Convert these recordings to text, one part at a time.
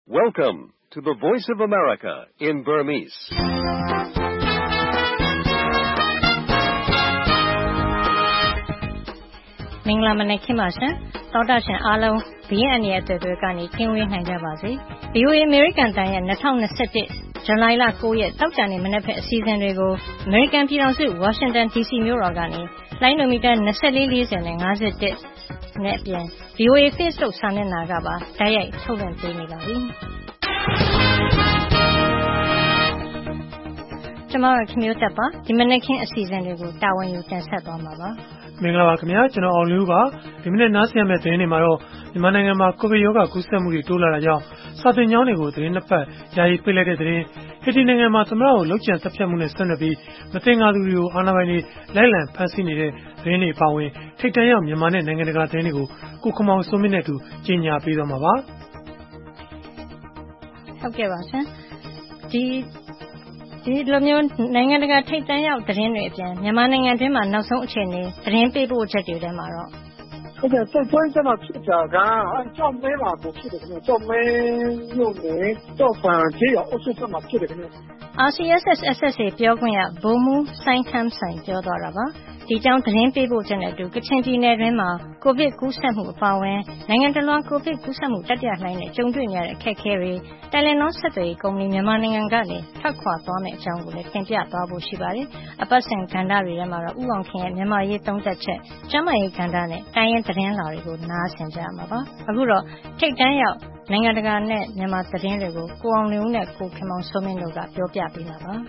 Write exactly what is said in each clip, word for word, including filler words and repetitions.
Welcome to the Voice of America in Burmese. ။မင်္ဂလာမနက်ခင်းပါရှင်။သောတာရှင်အားလုံးဘေးအန္တရာယ်တွေတွေကနေကင်းဝေးနိုင်ကြပါစေ။ V O A American တန်ရဲ့၂၀၂၁ဇူလိုင်လ၉ရက်တောက်ကြနေမနေ့ဖက်အစီအစဉ်တွေကို American ပြည်ထောင်စု Washington D C မြို့တော်ကနေလိုင်းနိုမီတာ၂၄၄၀နဲ့၅၁နဲ့အပြင် V O A Facebook စာမျက်နှာကပါတိုက်ရိုက်ထုတ်လွှင့်ပေးနေပါပြီ။ကျွန်မတို့ခမျိုးတက်ပါဒီမနေ့ခင်းအစီအစဉ်တွေကိုတာဝန်ယူတင်ဆက်သွားမှာပါမင်္ဂလာပါခင်ဗျာကျွန်တော်အောင်လူပါဒီမနေ့နားဆင်ရမယ့်သတင်းတွေမှာတော့မြန်မာနိုင်ငံမှာကိုဗစ်ရောဂါကူးစက်မှုတွေတိုးလာတာကြောင့်စာသင်ကျောင်းတွေကိုသတင်းနှစ်ပတ်ယာယီပိတ်လိုက်တဲ့သတင်းဟေတီနိုင်ငံမှာသမ္မတကိုလုံခြုံတပ်ဖြတ်မှုနဲ့ဆက်နွယ်ပြီးမတင်ကားသူတွေကိုအာဏာပိုင်တွေလိုက်လံဖမ်းဆီးနေတဲ့သတင်းတွေပါဝင်ထိတ်တန့်ရောက်မြန်မာနဲ့နိုင်ငံတကာသတင်းတွေကိုကိုခမောင်စိုးမင်းနဲ့အတူကြီးညာပေးသွားမှာပါဟုတ်ကဲ့ပါရှင်ဒီဒီလိုမျိုးနိုင်ငံတကာထိပ်တန်းရောက်သတင်းတွေအပြင်မြန်မာနိုင်ငံတွင်းမှာနောက်ဆုံးအခြေအနေသတင်းပေးပို့ချက်တွေထဲမှာတော့ဟုတ်ကဲ့ဆက်သွင်းစတော့ဖြစ်တာကကြောက်မဲပါကိုဖြစ်တယ်ခင်ဗျကြောက်မဲမြို့နယ်ကြောက်ဖန်ကြီးရောအုပ်စုကမှဖြစ်တယ်ခင်ဗျ R C S S S S A ပြောခွင့်ရဗိုလ်မှူးစိုင်းခမ်းဆိုင်ပြောသွားတာပါဒီကြောင့်သတင်းပေးပို့ချက်နဲ့အတူကချင်ပြည်နယ်တွင်းမှာကိုဗစ်ကူးစက်မှုအပါအဝင်နိုင်ငံတော်တော်ကိုဗစ်ကူးစက်မှုတတိယလှိုင်းနဲ့ကြုံတွေ့နေရတဲ့အခက်အခဲတွေတယ်လီနောဆက်သွယ်ရေးကုမ္ပဏီမြန်မာနိုင်ငံကနေထွက်ခွာသွားမယ့်အကြောင်းကိုလည်းတင်ပြသွားဖို့ရှိပါတယ်။အပတ်စဉ်ကဏ္ဍတွေထဲမှာတော့ဥအောင်ခင်ရဲ့မြန်မာရေးသုံးသပ်ချက်ကျန်းမာရေးကဏ္ဍနဲ့တိုင်းရင်းသတင်းလာတွေကိုနားဆင်ကြရမှာပါ။အခုတော့ထိတ်တန်းရောက်နိုင်ငံတကာနဲ့မြန်မာသတင်းတွေကိုကိုအောင်လင်းဦးနဲ့ကိုခင်မောင်စိုးမင်းတို့ကပြောပြပေးမှာပါ။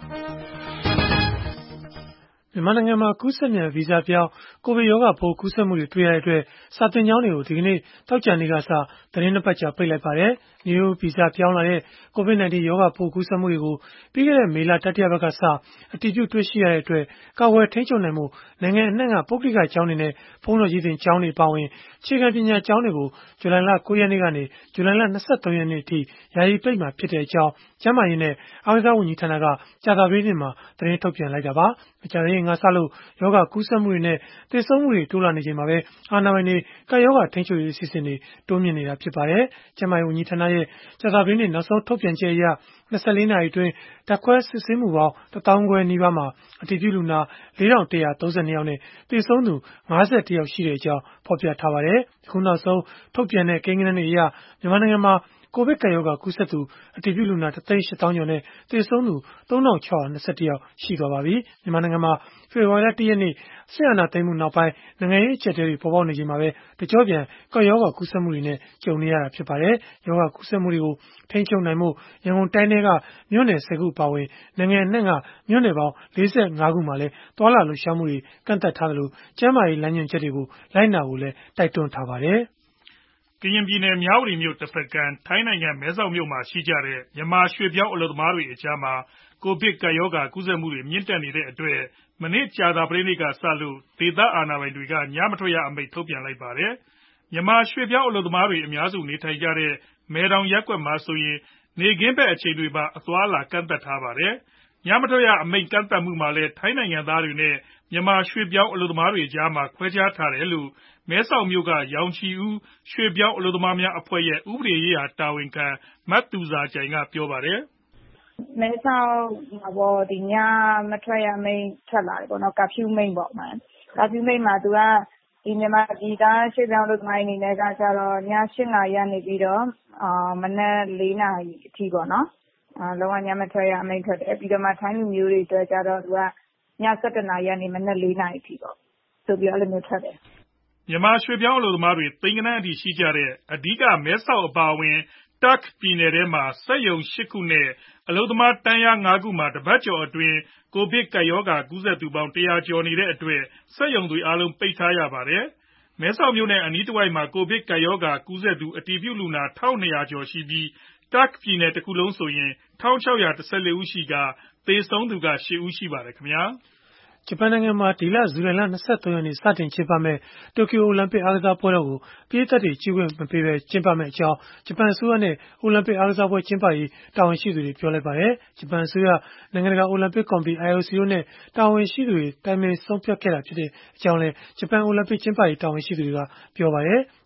မြန်မာနိုင်ငံမှာကူးစက်မြန်ဗီဇပြောင်းကိုဗစ်ရောဂါပိုးကူးစက်မှုတွေတွေ့ရတဲ့အတွက်စာသင်ကျောင်းတွေကိုဒီကနေ့တောက်ကြနေကစသတင်းနှစ်ပတ်ကြာပိတ်လိုက်ပါတယ်။မျိုးဗီဇပြောင်းလာတဲ့ကိုဗစ် ၁၉ ရောဂါပိုးကူးစက်မှုတွေကိုပြီးခဲ့တဲ့မေလတတိယပတ်ကစအတည်ပြုတွေ့ရှိရတဲ့အတွက်ကာကွယ်ထိန်းချုပ်နိုင်မှုနိုင်ငံအနှံ့ကပုဂ္ဂလိကကျောင်းတွေနဲ့ဘုန်းတော်ကြီးတင်ကျောင်းတွေပါဝင်အခြေခံပညာကျောင်းတွေကိုဇူလိုင်လ၉ရက်နေ့ကနေဇူလိုင်လ၂၃ရက်နေ့အထိယာယီပိတ်မှာဖြစ်တဲ့အကြောင်းကျန်းမာရေးနဲ့အားကစားဝန်ကြီးဌာနကကြာသပတေးနေ့မှာသတင်းထုတ်ပြန်လိုက်တာပါ။မကြာသေးခင်ကစလို့ရောဂါကူးစက်မှုတွေနဲ့သေဆုံးမှုတွေတိုးလာနေချိန်မှာပဲအာဏာပိုင်တွေကပ်ရောဂါထိန်းချုပ်ရေးအစီအစဉ်တွေတိုးမြင့်နေတာဖြစ်ပါတယ်။ကျန်းမာရေးဝန်ကြီးဌာနရဲ့ကြာသပတေးနေ့နောက်ဆုံးထုတ်ပြန်ချက်အရ၂၄နာရီအတွင်းဓာတ်ခွဲစစ်ဆေးမှုပေါင်းတစ်သောင်းခွဲနီးပါးမှာအတည်ပြုလူနာလေးထောင်တစ်ရာသုံးဆယ်နှစ်ယောက်နဲ့သေဆုံးသူ၅၁ယောက်ရှိတဲ့အကြောင်းဖော်ပြထားပါတယ်။အခုနောက်ဆုံးထုတ်ပြန်တဲ့ကိန်းဂဏန်းတွေအရမြန်မာနိုင်ငံမှာကိုဗစ်ကပ်ရောဂါကူးစက်သူအတည်ပြုလူနာတစ်သိန်းရှစ်သောင်းကျော်နဲ့သေဆုံးသူသုံးထောင်ခြောက်ရာ၂၁ယောက်ရှိသွားပါပြီ။မြန်မာနိုင်ငံမှာဖေဖော်ဝါရီလ၁ရက်နေ့စစ်အာဏာသိမ်းမှုနောက်ပိုင်းနိုင်ငံရေးအကျပ်အတည်းတွေပေါ်ပေါက်နေချိန်မှာပဲတကြောပြန်ကပ်ရောဂါကူးစက်မှုတွေနဲ့ကြုံနေရတာဖြစ်ပါတယ်။ရောဂါကူးစက်မှုတွေကိုထိန်းချုပ်နိုင်မှုရန်ကုန်တိုင်းထဲကမြို့နယ်၁၀ခုပါဝင်နိုင်ငံအနှံ့ကမြို့နယ်ပေါင်း၄၅ခုမှာလည်းသွာလာလှုပ်ရှားမှုတွေကန့်သက်ထားသလိုကျန်းမာရေးလမ်းညွှန်ချက်တွေကိုလိုက်နာဖို့လည်းတိုက်တွန်းထားပါတယ်။ကရင်ပြည်နယ်မြဝတီမြို့တစ်ဖက်ကမ်းထိုင်းနိုင်ငံမဲဆောက်မြို့မှာရှိကြတဲ့မြန်မာရွှေပြောင်းအလုပ်သမားတွေအကြားမှာကိုဗစ်ကပ်ရောဂါကူးစက်မှုတွေမြင့်တက်နေတဲ့အတွက်မနေ့ကြာသပတေးနေ့ကစလို့ဒေသအာဏာပိုင်တွေကညမထွက်ရအမိန့်ထုတ်ပြန်လိုက်ပါတယ်။မြန်မာရွှေပြောင်းအလုပ်သမားတွေအများစုနေထိုင်ကြတဲ့မဲတောင်ရပ်ကွက်မှာဆိုရင်နေကင်းဘက်အချိန်တွေမှာအသွားအလာကန့်သတ်ထားပါတယ်။ညမထွက်ရအမိန့်ကန့်သတ်မှုမှာလည်းထိုင်းနိုင်ငံသားတွေနဲ့မြန်မာရွှေပြောင်းအလုပ်သမားတွေကြားမှာခွဲခြားထားတယ်လို့မဲဆောက်မြို့ကရောင်ချီဦးရွှေပြောင်းအလုပ်သမားများအဖွဲ့ရဲ့ဥပဒေရေးရာတာဝန်ခံမသူဇာကြိုင်ကပြောပါတယ်မဲဆောက်မှာပေါ့ဒီညမထွက်ရမိန့်ထွက်လာတယ်ပေါ့နော်ကာဖြူးမိန့်ပေါ့မှာကာဖြူးမိန့်မှာသူကဒီမြန်မာပြည်သားရွှေပြောင်းအလုပ်သမားအနေနဲ့ကကြတော့ည၈နာရီကနေပြီးတော့အာမနက်၄နာရီအထိပေါ့နော်အာလုံးဝညမထွက်ရအမိန့်ထွက်တယ်ပြီးတော့မှထိုင်းလူမျိုးတွေအတွက်ကြတော့သူကည၁၁နာရီကနေမနက်၄နာရီအထိပေါ့ဆိုပြီးအဲ့လိုမျိုးထွက်တယ်မြန်မာရွှေပြောင်းအလုပ်သမားတွေသိန်းဂဏန်းအထိရှိကြတဲ့အဓိကမဲဆောက်အပါအဝင်တာ့ခ်ပြည်နယ်ထဲမှာစက်ရုံ၈ခုနဲ့အလုပ်သမားတန်းရာ၅ခုမှာတပတ်ကျော်အတွင်းကိုဗစ်ကပ်ရောဂါကူးစက်သူပေါင်း၁၀၀ကျော်နေတဲ့အတွက်စက်ရုံတွေအားလုံးပိတ်ထားရပါတယ်။မဲဆောက်မြို့နဲ့အနီးတစ်ဝိုက်မှာကိုဗစ်ကပ်ရောဂါကူးစက်သူအတည်ပြုလူနာ၁၂၀၀ကျော်ရှိပြီးတာ့ခ်ပြည်နယ်တစ်ခုလုံးဆိုရင်၁၆၁၄ဦးရှိကသေဆုံးသူက၈ဦးရှိပါတယ်ခင်ဗျာ။ဂျပန်နိုင်ငံမှာဒီလဇူလိုင်လ၂၃ရက်နေ့စတင်ကျင်းပမယ့်တိုကျိုအိုလံပစ်အားကစားပွဲတော်ကိုပရိသတ်တွေကြည့်ခွင့်မပေးဘဲကျင်းပမယ့်အကြောင်းဂျပန်အစိုးရနဲ့အိုလံပစ်အားကစားပွဲကျင်းပရေးတာဝန်ရှိသူတွေပြောလိုက်ပါတယ်။ဂျပန်အစိုးရနိုင်ငံတကာအိုလံပစ်ကော်မတီ I O C တို့နဲ့တာဝန်ရှိသူတွေတိုင်ပင်ဆုံးဖြတ်ခဲ့တာဖြစ်တဲ့အကြောင်းလည်းဂျပန်အိုလံပစ်ကျင်းပရေးတာဝန်ရှိသူတွေကပြောပါတယ်။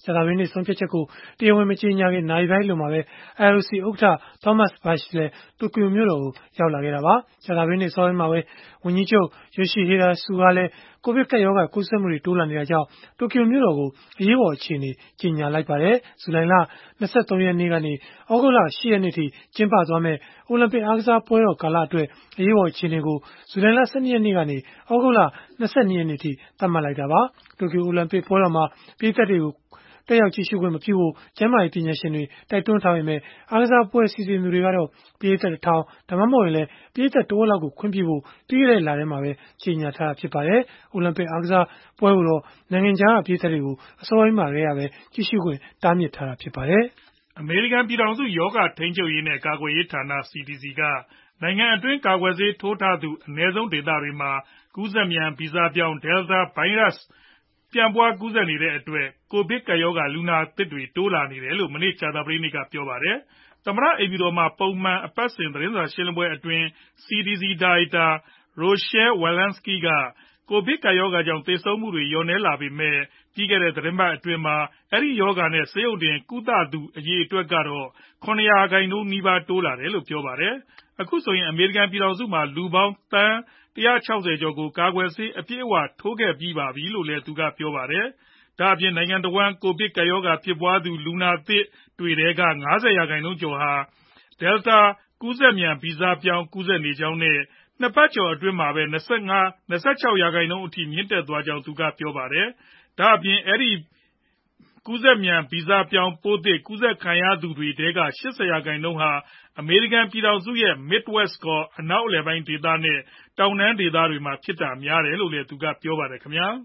ကြာသပတေးနေ့ဆုံးဖြတ်ချက်ကိုတရားဝင်မကြေညာခင်နာရီပိုင်းအလိုမှာပဲ အိုင် အို စီ ဥက္ကဋ္ဌ Thomas Bach လည်းတိုကျိုမြို့တော်ကိုရောက်လာခဲ့တာပါ။ ကြာသပတေးနေ့အစောပိုင်းမှာပဲဝန်ကြီးချုပ် Yoshihide Suga လည်းကိုဗစ်ကပ်ရောဂါကူးစက်မှုတွေတိုးလာနေတာကြောင့်တိုကျိုမြို့တော်ကိုအရေးပေါ်အခြေအနေကြေညာလိုက်ပါတယ်။ ဇူလိုင်လ၂၃ ရက်နေ့ကနေသြဂုတ်လ၈ ရက်နေ့အထိကျင်းပသွားမယ့်အိုလံပစ်အားကစားပွဲတော်ကာလအတွက်အရေးပေါ်အခြေအနေကိုဇူလိုင်လ၁၂ ရက်နေ့ကနေသြဂုတ်လ၂၂ ရက်နေ့အထိသတ်မှတ်လိုက်တာပါ။ တိုကျိုအိုလံပစ်ပွဲတော်မှာပရိသတ်တွေကိုတက်ရောက်ကြည့်ရှုခွင့်မပြုဖို့ကျန်းမာရေးပညာရှင်တွေတိုက်တွန်းထားပေမဲ့အားကစားပွဲစီစဉ်သူတွေကတော့ပရိသတ်တစ်ထောင်ဒါမှမဟုတ်ရင်လည်းပရိသတ်တဝက်လောက်ကိုခွင့်ပြုဖို့ပြီးခဲ့တဲ့လထဲမှာပဲကြေညာထားတာဖြစ်ပါတယ်။ အိုလံပစ်အားကစားပွဲကိုတော့နိုင်ငံခြားကပရိသတ်တွေကိုအစောပိုင်းမှာတည်းကပဲကြည့်ရှုခွင့်တားမြစ်ထားတာဖြစ်ပါတယ်။ အမေရိကန်ပြည်ထောင်စုရောဂါထိန်းချုပ်ရေးနဲ့ကာကွယ်ရေးဌာန C D C ကနိုင်ငံအတွင်းကာကွယ်ဆေးထိုးထားသူအနည်းဆုံးဒေသတွေမှာကူးစက်မြန်ဗီဇပြောင်း Delta ဗိုင်းရပ်စ်ပြန့်ပွားကူးစက်နေတဲ့အတွက်ကိုဗစ်ကပ်ရောဂါလူနာသစ်တွေတိုးလာနေတယ်လို့မနေ့ကြာသပတေးနေ့ကပြောပါတယ်။ သမ္မတအိမ်ဖြူတော်မှာပုံမှန်အပတ်စဉ်သတင်းစာရှင်းလင်းပွဲအတွင်း C D C ဒါရိုက်တာ Rochelle Walensky ကကိုဗစ်ကပ်ရောဂါကြောင့်သေဆုံးမှုတွေလျော့နည်းလာပေမဲ့ပြီးခဲ့တဲ့သီတင်းပတ်အတွင်းမှာအဲဒီရောဂါနဲ့ဆေးရုံတင်ကုသသူအရေအတွက်ကတော့ ၇ ရာခိုင်နှုန်းနီးပါးတိုးလာတယ်လို့ပြောပါတယ်။ အခုဆိုရင်အမေရိကန်ပြည်ထောင်စုမှာလူပေါင်းသန်း၁၆၀ကျော်ကိုကာကွယ်ဆေးအပြည့်အဝထိုးခဲ့ပြီးပါပြီလို့လည်းသူကပြောပါတယ်။ ဒါ့အပြင်နိုင်ငံတဝှမ်းကိုဗစ်ကပ်ရောဂါဖြစ်ပွားသူလူနာသစ်တွေထဲက၅ဝ ရာခိုင်နှုန်းကျော်ဟာ Delta ကူးစက်မြန်ဗီဇပြောင်းကူးစက်နေကြောင်းနဲ့၂ ပတ်ကျော်အတွင်းမှာပဲ၂၆ ရာခိုင်နှုန်းအထိမြင့်တက်သွားကြောင်းသူကပြောပါတယ်။ ဒါ့အပြင်အဲဒီကူးစက်မြန်ဗီဇပြောင်းပိုးသစ်ကူးစက်ခံရသူတွေထဲက၈ဝ ရာခိုင်နှုန်းဟာအမေရိကန်ပြည်ထောင်စုရဲ့ Midwest ခေါ် အနောက်အလယ်ပိုင်းဒေသနဲ့တောင်တန်းဒေသတွေမှာဖြစ်တာများတယ်လို့လည်းသူကပြောပါတယ်ခင်ဗျာ။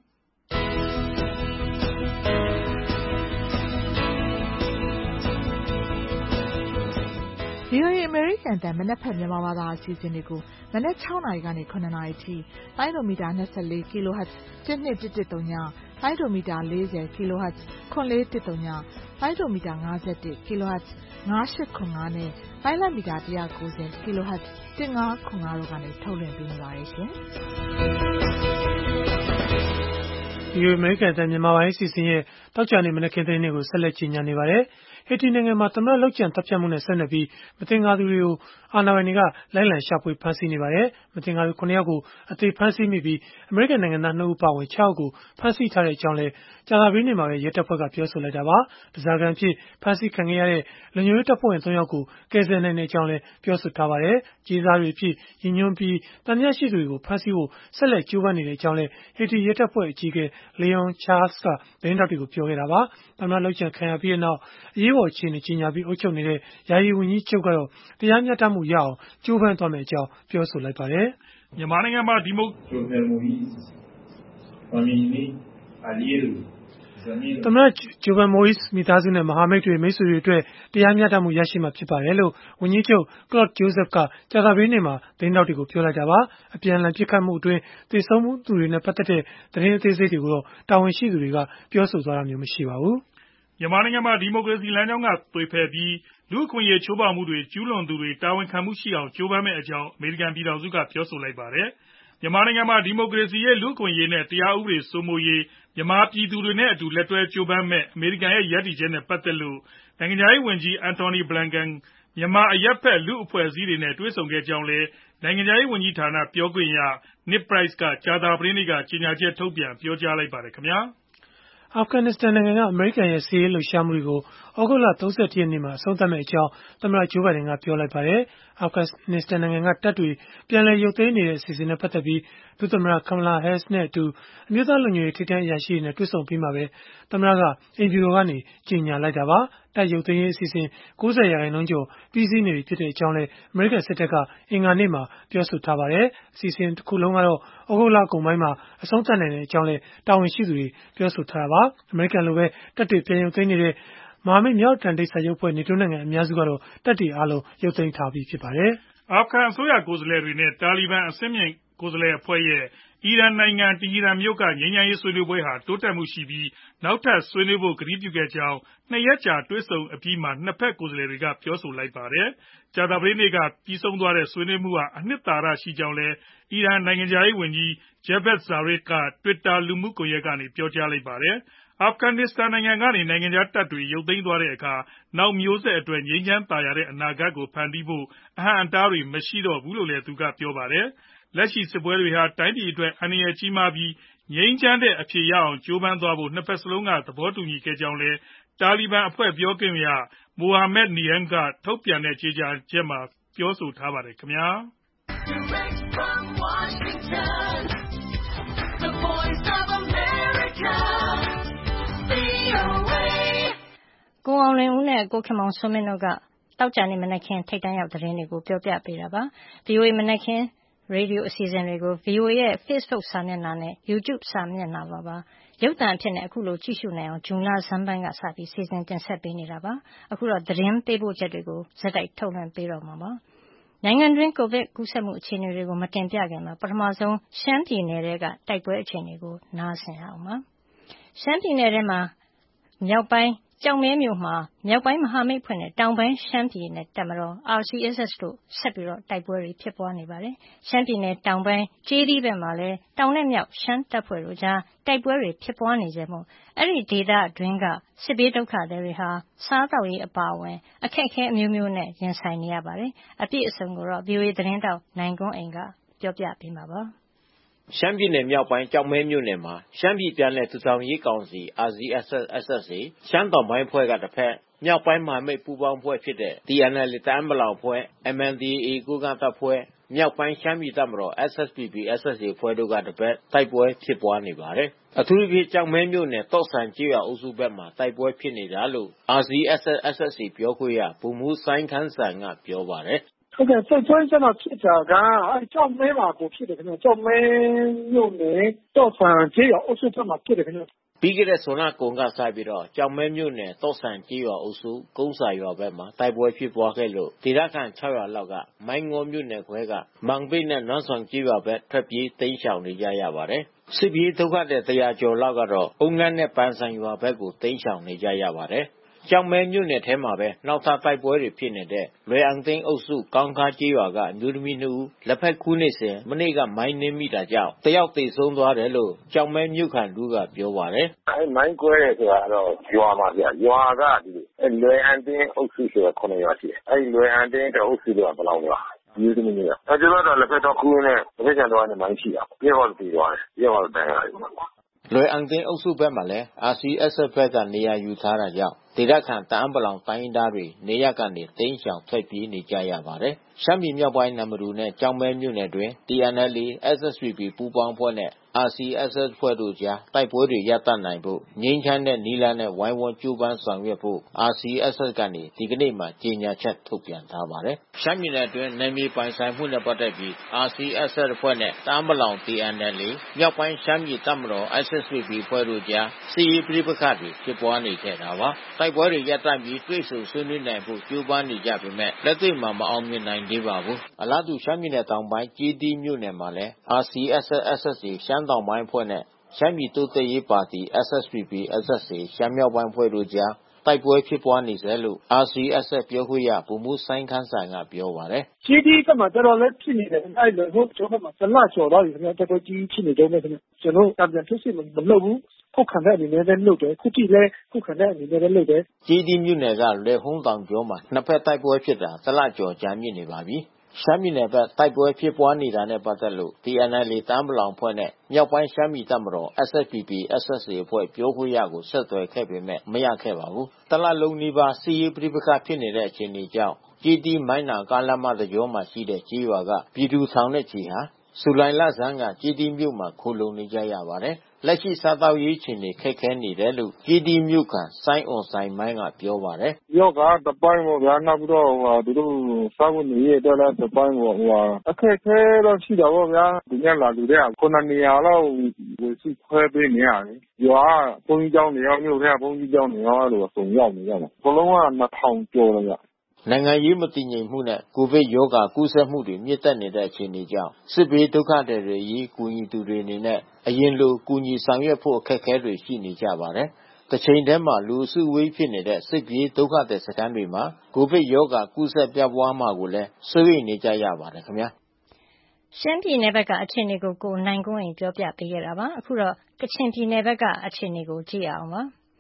ဗွီအိုအေ အမေရိကန်အသံမနက်ဖြန်မြန်မာဘာသာအစီအစဉ်တွေကိုမနက်၆နာရီကနေ၇နာရီအထိလိုင်းဒိုမီတာ၂၄ kHz တစ်နှစ်တစ်တစ်သုံးညလိုင်းဒိုမီတာ၄ဝ kHz ခွန်လေးတစ်သုံးညလိုင်းဒိုမီတာ၅၁ kHz ၅၈ခွန်၅နဲ့လိုင်းလံမီတာ၁၉ဝ kHz ၁၅ခွန်၅တို့ကနေထုတ်လွှင့်ပေးနေပါတယ်ရှင်။ဒီလိုအမေရိကန်အသံမြန်မာပိုင်းအစီအစဉ်ရဲ့တောက်ကြနေမနက်ခင်းသတင်းတွေကိုဆက်လက်ကြီးညာနေပါတယ်။ ဟေတီနိုင်ငံမှာသမ္မတလုပ်ကြံသတ်ဖြတ်မှုနဲ့ဆက်နွယ်ပြီးမသင်္ကာသူတွေကိုအာဏာပိုင်တွေကလိုက်လံရှာဖွေဖမ်းဆီးနေပါတယ်။ မသင်္ကာသူ၇ ယောက်ကိုအသေဖမ်းဆီးမိပြီးအမေရိကန်နိုင်ငံသား၂ ဦးအပါအဝင်၆ ယောက်ကိုဖမ်းဆီးထားကြောင်းလည်းကြာသပတေးနေ့မှာပဲရဲတပ်ဖွဲ့ကပြောဆိုလိုက်တာပါ။ ဓားစာခံအဖြစ်ဖမ်းဆီးခံခဲ့ရတဲ့လုံခြုံရေးတပ်ဖွဲ့ဝင်၃ ယောက်ကိုကယ်ဆယ်နိုင်ကြောင်းလည်းပြောဆိုထားပါတယ်။ ကြေးစားတွေအဖြစ်ရည်ညွှန်းပြီးသံသယရှိသူတွေကိုဖမ်းဆီးဖို့ဆက်လက်ကြိုးပမ်းနေကြောင်းလည်းဟေတီရဲတပ်ဖွဲ့အကြီးအကဲ Leon Charles ကသတင်းထောက်တွေကိုပြောခဲ့တာပါ။ သမ္မတလုပ်ကြံခံရပြီးနောက်အရေးပေါ်အခြေအနေကြေညာပြီးအုပ်ချုပ်နေတဲ့ယာယီဝန်ကြီးချုပ်ကတော့တရားမျှတမှုရအောင်ကြိုးပမ်းသွားမယ့်အကြောင်းပြောဆိုလိုက်ပါတယ်။ မြန်မာနိုင်ငံမှာဒီမိုသမ္မတ Jovenel Moise မိသားစုနဲ့မဟာမိတ်တွေမိတ်ဆွေတွေအတွက်တရားမျှတမှုရရှိမှာဖြစ်ပါတယ်လို့ဝန်ကြီးချုပ် Claude Joseph ကကြာသပတေးနေ့မှာသတင်းထောက်တွေကိုပြောလိုက်တာပါ။ အပြန်အလှန်ပစ်ခတ်မှုအတွင်းသေဆုံးသူတွေနဲ့ပတ်သက်တဲ့သတင်းအသေးစိတ်တွေကိုတော့တာဝန်ရှိသူတွေကပြောဆိုသွားတာမျိုးမရှိပါဘူး။ မြန်မာနိုင်ငံမှာဒီမိုကရေစီလမ်းကြောင်းကသွေဖယ်ပြီးလူ့အခွင့်အရေးချိုးဖောက်မှုတွေကျူးလွန်သူတွေတာဝန်ခံမှုရှိအောင်ကြိုးပမ်းမယ့်အကြောင်းအမေရိကန်ပြည်ထောင်စုကပြောဆိုလိုက်ပါတယ်။ မြန်မာနိုင်ငံမှာဒီမိုကရေစီရေးလူ့အခွင့်အရေးနဲ့တရားဥပဒေစိုးမိုးရေးမြန်မာပြည်သူတွေနဲ့အတူလက်တွဲကြိုးပမ်းမယ့်အမေရိကန်ရဲ့ရပ်တည်ချက်နဲ့ပတ်သက်လို့နိုင်ငံခြားရေးဝန်ကြီး Antony Blinken မြန်မာအရပ်ဖက်လူ့အဖွဲ့အစည်းတွေနဲ့တွေ့ဆုံခဲ့ကြောင်းလည်းနိုင်ငံခြားရေးဝန်ကြီးဌာနပြောခွင့်ရ Ned Price ကကြာသပတေးနေ့ကကြေညာချက်ထုတ်ပြန်ပြောကြားလိုက်ပါတယ်ခင်ဗျာ။အာဖဂန်နစ္စတန်နိုင်ငံကအမေရိကန်ရဲ့စစ်ရေးလှုပ်ရှားမှုတွေကိုသြဂုတ်လ၃၁ ရက်နေ့မှာအဆုံးသတ်မယ့်အကြောင်းသမ္မတ Joe Biden ကပြောလိုက်ပါတယ်။ အာဖဂန်နစ္စတန်နိုင်ငံကတပ်တွေပြန်လည်ရုပ်သိမ်းနေတဲ့အစီအစဉ်နဲ့ပတ်သက်ပြီးဒုသမ္မတ Kamala Harris နဲ့အတူအမျိုးသားလုံခြုံရေးထိပ်တန်းအရာရှိတွေနဲ့တွေ့ဆုံအပြီးမှာပဲသမ္မတကအိမ်ဖြူတော်ကနေကြေညာလိုက်တာပါ။ တပ်ရုပ်သိမ်းရေးအစီအစဉ်၉ဝ ရာခိုင်နှုန်းကျော်ပြီးစီးနေပြီဖြစ်ကြောင်းလည်းအမေရိကန်စစ်တပ်ကအင်္ဂါနေ့မှာပြောဆိုထားပါတယ်။ အစီအစဉ်တခုလုံးကတော့သြဂုတ်လကုန်ပိုင်းမှာအဆုံးသတ်နိုင်ကြောင်းလည်းတာဝန်ရှိသူတွေပြောဆိုထားတာပါ။ အမေရိကန်လိုပဲတပ်တွေပြန်ရုပ်သိမ်းနေတဲ့မဟာမိတ်မြောက်အတ္တလန်တိတ်စာချုပ်အဖွဲ့ NATO နိုင်ငံအများစုကတော့တပ်တွေအားလုံးရုပ်သိမ်းထားပြီးဖြစ်ပါတယ်။ အာဖဂန်အစိုးရကိုယ်စားလှယ်တွေနဲ့တာလီဘန်အဆင့်မြင့်ကိုယ်စားလှယ်အဖွဲ့ရဲ့အီရန်နိုင်ငံတီဟီရန်မြို့ကငြိမ်းချမ်းရေးဆွေးနွေးပွဲဟာတိုးတက်မှုရှိပြီးနောက်ထပ်ဆွေးနွေးဖို့ကတိပြုခဲ့ကြောင်း၂ ရက်ကြာတွေ့ဆုံအပြီးမှာ၂ ဖက်ကိုယ်စားလှယ်တွေကပြောဆိုလိုက်ပါတယ်။ ကြာသပတေးနေ့ကပြီးဆုံးသွားတဲ့ဆွေးနွေးမှုဟာအနှစ်သာရရှိကြောင်းလည်းအီရန်နိုင်ငံခြားရေးဝန်ကြီး Javad Zarif က Twitter လူမှုကွန်ယက်ကနေပြောကြားလိုက်ပါတယ်။အာဖဂန်နစ္စတန်နိုင်ငံကနေနိုင်ငံခြားတပ်တွေရုပ်သိမ်းသွားတဲ့အခါနောက်မျိုးဆက်အတွက်ငြိမ်းချမ်းသာယာတဲ့အနာဂတ်ကိုဖန်တီးဖို့အဟန့်အတားတွေမရှိတော့ဘူးလို့လည်းသူကပြောပါတယ်။လက်ရှိစစ်ပွဲတွေဟာတိုင်းပြည်အတွက်အန္တရာယ်ကြီးမားပြီးငြိမ်းချမ်းတဲ့အဖြေရအောင်ကြိုးပမ်းသွားဖို့နှစ်ဖက်စလုံးကသဘောတူညီခဲ့ကြောင်းလည်းတာလီဘန်အဖွဲ့ပြောခွင့်ရ Mohammad Naeem ကထုတ်ပြန်တဲ့ကြေညာချက်မှာပြောဆိုထားပါတယ်ခင်ဗျာ။ The Voice of America ကိုအောင်လွင်ဦးနဲ့ကိုခင်မောင်စိုးမင်းတို့ကတောက်ကြနေမနက်ခင်းထိတ်တန့်ရောက်သတင်းတွေကိုပြောပြပေးတာပါ။ ဗွီအိုအေမနက်ခင်းရေဒီယိုအစီအစဉ်တွေကို ဗွီအိုအေရဲ့ Facebook စာမျက်နှာနဲ့ YouTube စာမျက်နှာမှာပါရုပ်သံအဖြစ်နဲ့အခုလိုကြည့်ရှုနိုင်အောင်ဂျွန်လဆန်းပိုင်းကစပြီးစီစဉ်တင်ဆက်ပေးနေတာပါ။အခုတော့သတင်းပေးပို့ချက်တွေကိုဇက်တိုက်ထုတ်လွှင့်ပေးတော့မှာပါ။နိုင်ငံတွင်းကိုဗစ်ကူးစက်မှုအခြေအနေတွေကိုမတင်ပြခင်မှာပထမဆုံးရှမ်းပြည်နယ်ထဲကတိုက်ပွဲအခြေအနေကိုနားဆင်ရအောင်ပါ။ရှမ်းပြည်နယ်ထဲမှာမြောက်ပိုင်းကျောက်မဲမြို့မှာမြောက်ပိုင်းမဟာမိတ်ဖွဲ့နဲ့တောင်ပိုင်းရှမ်းပြည်နယ်တပ်မတော် R C S S တို့ဆက်ပြီးတိုက်ပွဲတွေဖြစ်ပွားနေပါတယ်။ရှမ်းပြည်နယ်တောင်ပိုင်းကျေးသီးဘက်မှာလည်းတောင်နဲ့မြောက်ရှမ်းတပ်ဖွဲ့တို့ကြားတိုက်ပွဲတွေဖြစ်ပွားနေကြမို့အဲဒီဒေသအတွင်းကစစ်ဘေးဒုက္ခသည်တွေဟာစားသောက်ရေးအပါအဝင်အခက်အခဲအမျိုးမျိုးနဲ့ရင်ဆိုင်နေရပါတယ်။အပြည့်အစုံကိုတော့ ဗွီအိုအေသတင်းတောက်နိုင်ကွန်းအိန်ကပြောပြပေးမှာပါ။ရှမ်းပြည်နယ်မြောက်ပိုင်းကျောက်မဲမြို့နယ်မှာရှမ်းပြည်ပြန်လည်ထူထောင်ရေးကောင်စီ R C S S ရှမ်းတောင်ပိုင်းအဖွဲ့ကတစ်ဖက်မြောက်ပိုင်းမဟာမိတ်ပူးပေါင်းအဖွဲ့ဖြစ်တဲ့ T N L A တအာင်းပလောင်အဖွဲ့ M N D A A ကိုးကန့်တပ်ဖွဲ့မြောက်ပိုင်းရှမ်းပြည်တပ်မတော် S S P P S S A အဖွဲ့တို့ကတစ်ဖက်တိုက်ပွဲဖြစ်ပွားနေပါတယ်။အထူးသဖြင့်ကျောက်မဲမြို့နယ်တော့ဆန်ကျေးရွာအုပ်စုဘက်မှာတိုက်ပွဲဖြစ်နေတာလို့ R C S S S A ပြောခွင့်ရဗိုလ်မှူးစိုင်းခမ်းစံကပြောပါတယ်။ဟုတ်ကဲ့စစ်ပွဲကျွန်တော်ဖြစ်တာကအဲကြောက်မဲမှာကိုဖြစ်တယ်ခင်ဗျကြောက်မဲမြို့နယ်တော့ဆန်ကျေးရွာအုပ်စုဘက်မှာဖြစ်တယ်ခင်ဗျပြီးခဲ့တဲ့ဇွန်လကုန်ကစပြီးတော့ကျောက်မဲမြို့နယ်တော့ဆန်ကျေးရွာအုပ်စုကုန်းစာရွာဘက်မှာတိုက်ပွဲဖြစ်ပွားခဲ့လို့ဒေသခံခြောက်ရာလောက်ကမိုင်းငေါမြို့နယ်ခွဲကမောင်ပိတ်နဲ့နန်းဆောင်ကျေးရွာဘက်ထွက်ပြေးတိမ်းရှောင်နေကြရပါတယ်။စစ်ပြေးဒုက္ခသည်တရာကျော်လောက်ကတော့အုံငန်းနဲ့ပန်းဆိုင်ရွာဘက်ကိုတိမ်းရှောင်နေကြရပါတယ်။ကျောက်မဲမြို့နယ်ထဲမှာပဲနောက်ထပ်တိုက်ပွဲတွေဖြစ်နေတဲ့လွယ်အောင်သိန်းအုပ်စုကောင်းခါးကျေးရွာကအမျိုးသမီးနှစ်ဦးလက်ဖက်ခူးနေစဉ်မနေ့ကမိုင်းနင်းမိတာကြောင့်တယောက်သေဆုံးသွားတယ်လို့ကျောက်မဲမြို့ခံလူကပြောပါတယ်။အဲမိုင်းကွဲတယ်ဆိုတာတော့ရွာမှာဗျရွာကဒီအဲလွယ်အောင်သိန်းအုပ်စုဆိုတာခုနှစ်ရွာရှိတယ်။အဲလွယ်အောင်သိန်းအုပ်စုကဘယ်လောက်လဲ။မျိုးသမီးတွေကအဲကျွန်တော်တို့လက်ဖက်တော့ခူးနဲ့လက်ဖက်ချန်တော့နေမိုင်းရှိတာ။ပြေတော့တည်သွားတယ်။ပြေတော့တန်ရတယ်။လွယ်အောင်သိန်းအုပ်စုဘက်မှာလည်း R C S S ဘက်ကနေရာယူထားတာကြောင့်ဒေသခံတအာင်းပလောင်တိုင်းရင်းသားတွေနေရပ်ကနေတိမ်းရှောင်ထွက်ပြေးနေကြရပါတယ်။ရှမ်းပြည်မြောက်ပိုင်းနံမတူနဲ့ကျောက်မဲမြို့နယ်တွင် T N L A S S P P ပူးပေါင်းအဖွဲ့နဲ့ R C S S ဖွဲ့တို့ကြားတိုက်ပွဲတွေရပ်တန့်နိုင်ဖို့ငြိမ်းချမ်းတဲ့နည်းလမ်းနဲ့ဝိုင်းဝန်းကြိုးပမ်းဆောင်ရွက်ဖို့ R C S S ကနေဒီကနေ့မှကြေညာချက်ထုတ်ပြန်ထားပါတယ်။ရှမ်းပြည်နယ်အတွင်းနယ်မြေပိုင်ဆိုင်မှုနဲ့ပတ်သက်ပြီး R C S S အဖွဲ့နဲ့တအာင်းပလောင် T N L A မြောက်ပိုင်းရှမ်းပြည်တပ်မတော် S S P P ဖွဲ့တို့ကြားစစ်ရေးပဋိပက္ခတွေဖြစ်ပွားနေခဲ့တာပါ။တိုက်ပွဲတွေရပ်တန့်ပြီးတွေ့ဆုံဆွေးနွေးနိုင်ဖို့ကြိုးပမ်းနေကြပေမဲ့လက်တွေ့မှာမအောင်မြင်နိုင်သေးပါဘူး။အလားတူရှမ်းပြည်နယ်တောင်ပိုင်းကျေးသီးမြို့နယ်မှာလည်း R C S S S A ရှမ်းတောင်ပိုင်းအဖွဲ့နဲ့ရှမ်းပြည်တိုးတက်ရေးပါတီ S S P P S S A ရှမ်းမြောက်ပိုင်းအဖွဲ့တို့ကြားတိုက်ပွဲဖြစ်ပွားနေတယ်လို့ R C S S ပြောခွင့်ရဗိုလ်မှူးစိုင်းခမ်းစံကပြောပါတယ်။ကျေးသီးဘက်မှာတော်တော်လေးဖြစ်နေတယ်။အဲဒီလိုဟုတ်ကျွန်တော်ဘက်မှာတလကျော်တော့ပြီခင်ဗျတိုက်ပွဲကြီးဖြစ်နေတော့မယ်ခင်ဗျကျွန်တော်တံပြန်ဖြစ်စစ်မလုပ်ဘူးခုခံတဲ့အနေနဲ့လည်းလုပ်တယ်ခုကြည့်လဲခုခံတဲ့အနေနဲ့လည်းလုပ်တယ်ကျေးသီးမြို့နယ်ကလွယ်ဟုံးတောင်ကျောမှာနှစ်ဖက်တိုက်ပွဲဖြစ်တာတလကျော်ကြာမြင့်နေပါပြီရှမ်းပြည်နယ်ဘက်တိုက်ပွဲဖြစ်ပွားနေတာနဲ့ပတ်သက်လို့ T N L A တအာင်းပလောင်အဖွဲ့နဲ့မြောက်ပိုင်းရှမ်းပြည်တပ်မတော် S S P P S S A အဖွဲ့ပြောခွင့်ရကိုဆက်သွယ်ခဲ့ပေမဲ့မရခဲ့ပါဘူး။တလလုံးနီးပါးစစ်ရေးပဋိပက္ခဖြစ်နေတဲ့အခြေအနေကြောင့်ကျေးသီးမိုင်းနာကားလမ်းမတကြောမှာရှိတဲ့ကျေးရွာကပြည်သူထောင်နဲ့ချီဟာဇူလိုင်လဆန်းကကျေးသီးမြို့မှာခိုလုံနေကြရပါတယ်။လက်ရှိစားသောက်ရေးအခြေအနေခက်ခဲနေတယ်လို့ကျေးသီးမြို့ခံစိုင်းအွန်ဆိုင်မိုင်းကပြောပါတယ်။ရောကတပိုင်းပေါ့ဗျာနောက်ပြီးတော့ဟိုသူတို့စားဖို့နေရတဲ့လည်းတပိုင်းပေါ့ဟိုအခက်ခဲတော့ရှိတာပေါ့ဗျာဒီညလာလူတွေကခုနှစ်နေရာလောက်ဝယ်စုခွဲပေးနေရတယ်။ရွာဘုန်းကြီးကျောင်းတွေရောမြို့ထဲဘုန်းကြီးကျောင်းတွေရောအဲ့လိုအစုံရောက်နေကြတာ။ဘလုံးကနှစ်ထောင်ကျော်တယ်ဗျ။နိုင်ငံရေးမတည်ငြိမ်မှုနဲ့ကိုဗစ်ရောဂါကူးစက်မှုတွေမြင့်တက်နေတဲ့အခြေအနေကြောင့်စစ်ဘေးဒုက္ခသည်တွေရေးကူညီသူတွေအနေနဲ့အရင်လိုကူညီဆောင်ရွက်ဖို့အခက်အခဲတွေရှိနေကြပါတယ်။တစ်ချိန်တည်းမှာလူအစုအဝေးဖြစ်နေတဲ့စစ်ပြေးဒုက္ခသည်စခန်းတွေမှာကိုဗစ်ရောဂါကူးစက်ပြန့်ပွားမှာကိုလည်းစိုးရိမ်နေကြရပါတယ်ခင်ဗျာ။ရှမ်းပြည်နယ်ဘက်ကအခြေအနေကိုကိုနိုင်ကွန်းအိမ်ပြောပြပေးခဲ့တာပါအခုတော့ကချင်ပြည်နယ်ဘက်ကအခြေအနေကိုကြည့်အောင်ပါ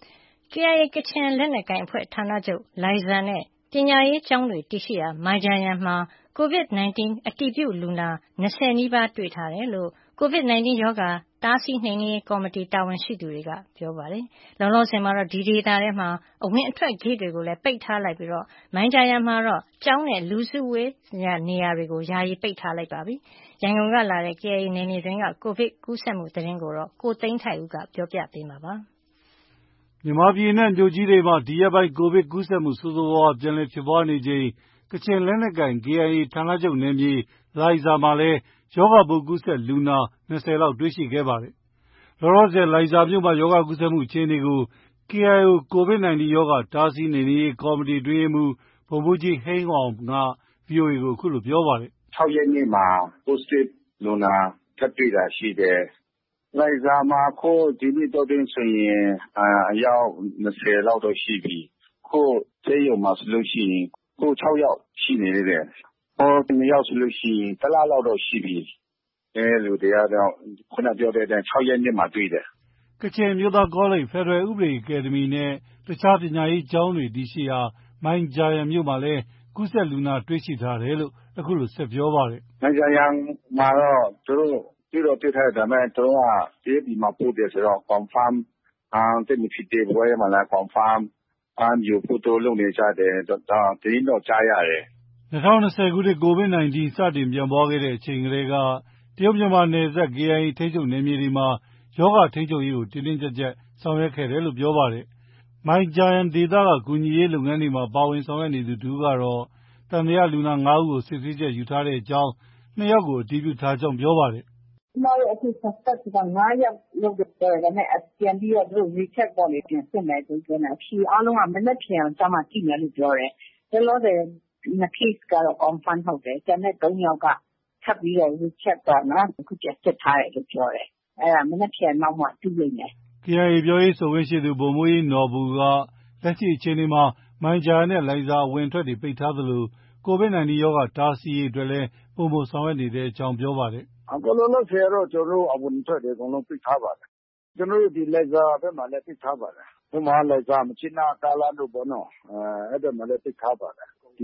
K I A ကချင်လက်နက်ကိုင်အဖွဲ့ဌာနချုပ်လိုင်ဇာနဲ့ပညာရေးကျောင်းတွေတည်ရှိရာမိုင်ဂျာယန်မှာ ကိုဗစ် ၁၉ အတည်ပြုလူနာ၂၀နီးပါးတွေ့ထားတယ်လို့ ကိုဗစ် ၁၉ ရောဂါတားဆီးနှိမ်နင်းရေးကော်မတီတာဝန်ရှိသူတွေကပြောပါတယ်။လောလောဆယ်မှာတော့ဒီဒေသထဲမှာအဝင်အထွက်ဂိတ်တွေကိုလည်းပိတ်ထားလိုက်ပြီးတော့မိုင်ဂျာယန်မှာတော့ကျောင်းနဲ့လူစုဝေးနေရာတွေကိုယာယီပိတ်ထားလိုက်ပါပြီ။ရန်ကုန်ကလာတဲ့ K I A နယ်မြေတွင်းကကိုဗစ်ကူးစက်မှုသတင်းကိုတော့ကိုသိန်းထိုက်ဦးကပြောပြပေးမှာပါ။မြန်မာပြည်နဲ့မြို့ကြီးတွေမှာဒီရက်ပိုင်းကိုဗစ်ကူးစက်မှုဆိုးဆိုးဝါးဝါးပြန်လည်ဖြစ်ပွားနေချိန်ကချင်လက်နက်ကိုင် K I A ဌာနချုပ်နယ်မြေလိုင်ဇာမှာလည်းရောဂါပိုးကူးစက်လူနာ၂၀လောက်တွေ့ရှိခဲ့ပါတယ်။လောလောဆယ်လိုင်ဇာမြို့မှာရောဂါကူးစက်မှုအခြေအနေကို K I O ကိုဗစ် ၁၉ ရောဂါတားဆီးနှိမ်နင်းရေးကော်မတီအတွင်းရေးမှူးဗိုလ်မှူးကြီးဟိန်းဝေါမ်က ဗွီအိုအေကိုအခုလိုပြောပါတယ်။၆ရက်နေ့မှာ positive လူနာထပ်တွေ့တာရှိတယ်။လိုင်ဇာမှာအခုဒီနေ့တော့တင်ဆိုရင်အယောက်၂၀လောက်တော့ရှိပြီ။အခုဆေးရုံမှာဆိုလို့ရှိရင်အခု၆ယောက်ရှိနေသေးတယ်။ဟော၂ယောက်ဆိုလို့ရှိရင်တစ်လလောက်တော့ရှိပြီ။အဲလူတွေကတော့ခုနပြောတဲ့အတိုင်း၆ရက်နေ့မှာတွေ့တယ်။ကချင်မြို့သားကောလိပ်ဖက်ဒရယ်ဥပဒေအကယ်ဒမီနဲ့တခြားပညာရေးကျောင်းတွေတည်ရှိရာမိုင်ဂျာယန်မြို့မှာလည်းကူးစက်လူနာတွေ့ရှိထားတယ်လို့အခုလိုဆက်ပြောပါတယ်။မိုင်ဂျာယန်မှာတော့သူတို့တွေ့တော့တွေ့ထားတယ်ဒါပေမဲ့သူတို့ကတရုတ်ပြည်မှာပို့တယ်ဆိုတော့ confirm အာတက်မဖြစ်တဲ့ဘဝမှာလည်း confirm အမ်ယူဖို့တို့လုပ်နေကြတယ်တော့တင်းတော့ကြားရတယ်။၂၀၂၀ခုနှစ်ကိုဗစ် ၁၉ စတင်ပြန့်ပွားခဲ့တဲ့အချိန်ကလေးကတရုတ်မြန်မာနယ်စပ် K I A ထိန်းချုပ်နယ်မြေတွေမှာရောဂါထိန်းချုပ်ရေးကိုတင်းတင်းကျပ်ကျပ်ဆောင်ရွက်ခဲ့တယ်လို့ပြောပါတယ်။မိုင်ဂျာယန်ဒေသကကူညီရေးလုပ်ငန်းတွေမှာပါဝင်ဆောင်ရွက်နေသူတူကတော့တန်တရားလူနာ၅ဦးကိုစစ်ဆေးချက်ယူထားတဲ့အကြောင်း၂ယောက်ကိုအတည်ပြုထားကြောင်းပြောပါတယ်။ကျမတို့အခု suspect က၅ယောက်လုပ်တယ်ပြောတယ်ဒါပေမဲ့ပြန်ပြီးတော့သူတို့ recheck ပေါ်နေပြန်စစ်မယ်ဆိုတော့အဖြေအားလုံးကမနေ့ပြန်ကျမှကြည့်မယ်လို့ပြောတယ်။ဒါလို့တဲ့နှစ် case ကတော့ confirm ဟုတ်တယ်။ကျန်တဲ့၃ယောက်ကထပ်ပြီးတော့ recheck တော့နော်အခုပြန်စစ်ထားတယ်လို့ပြောတယ်။အဲ့ဒါမနေ့ပြန်နောက်မှတူလိမ့်မယ်။ K I A ပြောရေးဆိုခွင့်ရှိသူဗိုလ်မှူးကြီးနော်ဘူကလက်ရှိအခြေအနေမှာမိုင်ဂျာယန်နဲ့လိုင်ဇာအဝင်အထွက်တွေပိတ်ထားသလိုကိုဗစ် ၁၉ ရောဂါတားဆီးရေးအတွက်လည်းပုံမှန်ဆောင်ရွက်နေတဲ့အကြောင်းပြောပါတယ်။အခုလောလောဆယ်တော့ကျွန်တော်တို့အဝင်ထွက်တွေအကုန်လုံးပိတ်ထားပါတယ်။ကျွန်တော်တို့ဒီလိုင်ဇာဘက်မှာလည်းပိတ်ထားပါတယ်။ဟိုမှာလိုင်ဇာမချစ်နာကာလာတို့ပေါ့နော်။အဲ့ဒါမှလည်းပိတ်ထားပါတယ်။ဒီ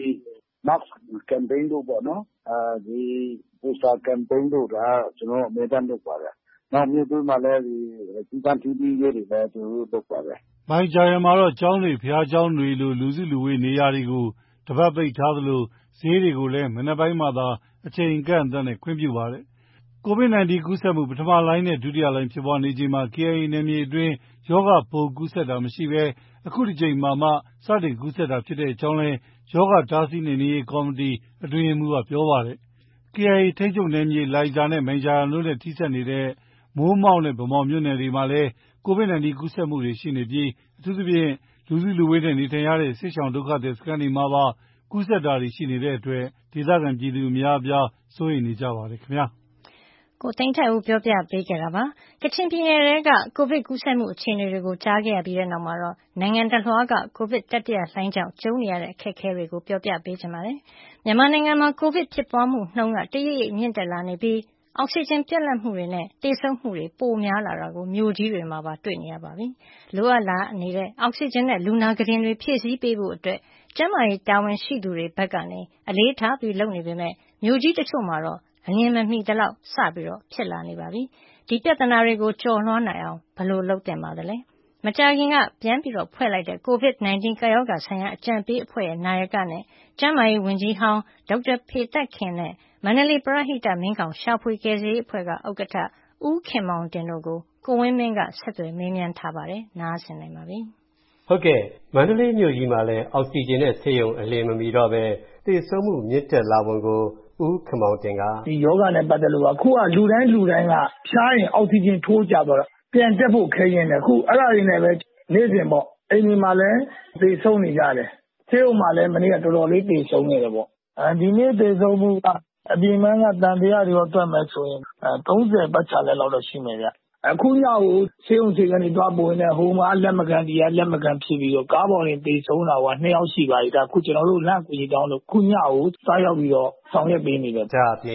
mask campaign တို့ပေါ့နော်။အဲဒီ poster campaign တို့ကကျွန်တော်အမြဲတမ်းလုပ်ပါတယ်။နောက်မြို့တွင်းမှာလည်းဒီစီကံတီးတီးရေးတွေလည်းသူတို့လုပ်ပါတယ်။မိုင်ဂျာယန်မှာတော့ကျောင်းတွေဖျားကျောင်းတွေလိုလူစုလူဝေးနေရာတွေကိုတပတ်ပိတ်ထားသလိုဈေးတွေကိုလည်းမနက်ပိုင်းမှသာအချိန်ကန့်အသတ်နဲ့ခွင့်ပြုပါတယ်။ကိုဗစ် ၁၉ ကူးစက်မှုပထမလှိုင်းနဲ့ဒုတိယလှိုင်းဖြစ်ပွားနေချိန်မှာ K I A နယ်မြေအတွင်းရောဂါပိုးကူးစက်တာမရှိဘဲအခုတစ်ကြိမ်မှမှစတင်ကူးစက်တာဖြစ်တဲ့အကြောင်းလည်းရောဂါတားဆီးနှိမ်နင်းရေးကော်မတီအတွင်းရေးမှူးကပြောပါတယ်။ K I A ထိန်းချုပ်နယ်မြေလိုင်ဇာနဲ့မိုင်ဂျာယန်တို့နဲ့ထိစပ်နေတဲ့မိုးမောက်နဲ့ဗန်းမော်မြို့နယ်တွေမှာလည်းကိုဗစ် ၁၉ ကူးစက်မှုတွေရှိနေပြီးအထူးသဖြင့်လူစုလူဝေးနဲ့နေထိုင်ရတဲ့စစ်ရှောင်ဒုက္ခသည်စခန်းတွေမှာပါကူးစက်တာတွေရှိနေတဲ့အတွက်ဒေသခံပြည်သူအများအပြားစိုးရိမ်နေကြပါတယ်ခင်ဗျာ။ကိုသိန်းထိုက်ဦးပြောပြပေးခဲ့တာပါ။ကချင်ပြည်နယ်ထဲကကိုဗစ်ကူးစက်မှုအခြေအနေတွေကိုကြားခဲ့ရပြီးတဲ့နောက်မှာတော့နိုင်ငံတလွှားကကိုဗစ်တတိယလှိုင်းကြောင့်ကြုံနေရတဲ့အခက်အခဲတွေကိုပြောပြပေးချင်ပါတယ်။မြန်မာနိုင်ငံမှာကိုဗစ်ဖြစ်ပွားမှုနှုန်းကတရိပ်ရိပ်မြင့်တက်လာနေပြီးအောက်ဆီဂျင်ပြတ်လတ်မှုတွေနဲ့သေဆုံးမှုတွေပိုများလာတာကိုမြို့ကြီးတွေမှာပါတွေ့နေရပါပြီ။လိုအပ်လာနေတဲ့အောက်ဆီဂျင်နဲ့လူနာကုတင်တွေဖြည့်ဆည်းပေးဖို့အတွက်ကျန်းမာရေးတာဝန်ရှိသူတွေဘက်ကနေအလေးထားပြီးလုပ်နေပေမဲ့မြို့ကြီးတချို့မှာတော့အလျင်မမီသလောက်စပြီးတော့ဖြစ်လာနေပါပြီ။ဒီပြဿနာတွေကိုကျော်လွှားနိုင်အောင်ဘယ်လိုလုပ်သင့်ပါသလဲ။မကြာခင်ကပြန်ပြီးတော့ဖွဲ့လိုက်တဲ့ကိုဗစ် ၁၉ ကာရောဂါဆိုင်ရာအကြံပေးအဖွဲ့ရဲ့နာယကနဲ့ကျန်းမာရေးဝန်ကြီးဟောင်းဒေါက်တာဖေသက်ခင်နဲ့မန္တလေးပရဟိတမင်းကောင်ရှာဖွေကယ်ဆယ်ရေးအဖွဲ့ကဥက္ကဋ္ဌဦးခင်မောင်တင်တို့ကိုကိုဝင်းမင်းကဆက်သွယ်မေးမြန်းထားပါတယ်။နားဆင်နိုင်ပါပြီ။ဟုတ်ကဲ့မန္တလေးမြို့ကြီးမှာလည်းအောက်ဆီဂျင်နဲ့ဆေးရုံအလျင်မမီတော့ပဲသေဆုံးမှုမြင့်တက်လာပုံကိုဦးခင်မောင်တင်ကဒီယောဂနဲ့ပတ်သက်လို့အခုကလူတိုင်းလူတိုင်းကဖြားရင်အောက်ဆီဂျင်ထိုးကြတော့ပြန်တက်ဖို့ခဲရင်လည်းအခုအဲ့ဒါတွေနဲ့ပဲနေ့စဉ်ပေါ့အိမ်ဒီမှာလည်းသေဆုံးနေကြတယ်ဆေးရုံမှာလည်းမနေ့ကတော်တော်လေးသေဆုံးနေတယ်ပေါ့အဲဒီနေ့သေဆုံးမှုကအပြင်မှန်းကတန်တရားတွေတော့တွက်မယ်ဆိုရင်သုံးဆယ်ပတ်ချာလဲလောက်တော့ရှိမယ်ဗျအခုညကိုဆေးရုံဆေးကနေတွားပို့နေဟိုမှာလက်မကန်တရားလက်မကန်ဖြစ်ပြီးတော့ကားပေါ်တင်သေဆုံးတာကနှစ်ယောက်ရှိပါပြီဒါခုကျွန်တော်တို့လန့်ကူကြီးတောင်းလို့ခုညကိုစားရောက်ပြီးတော့ဆောင်ရွက်ပေးနေတယ်ဒါအပြင်တ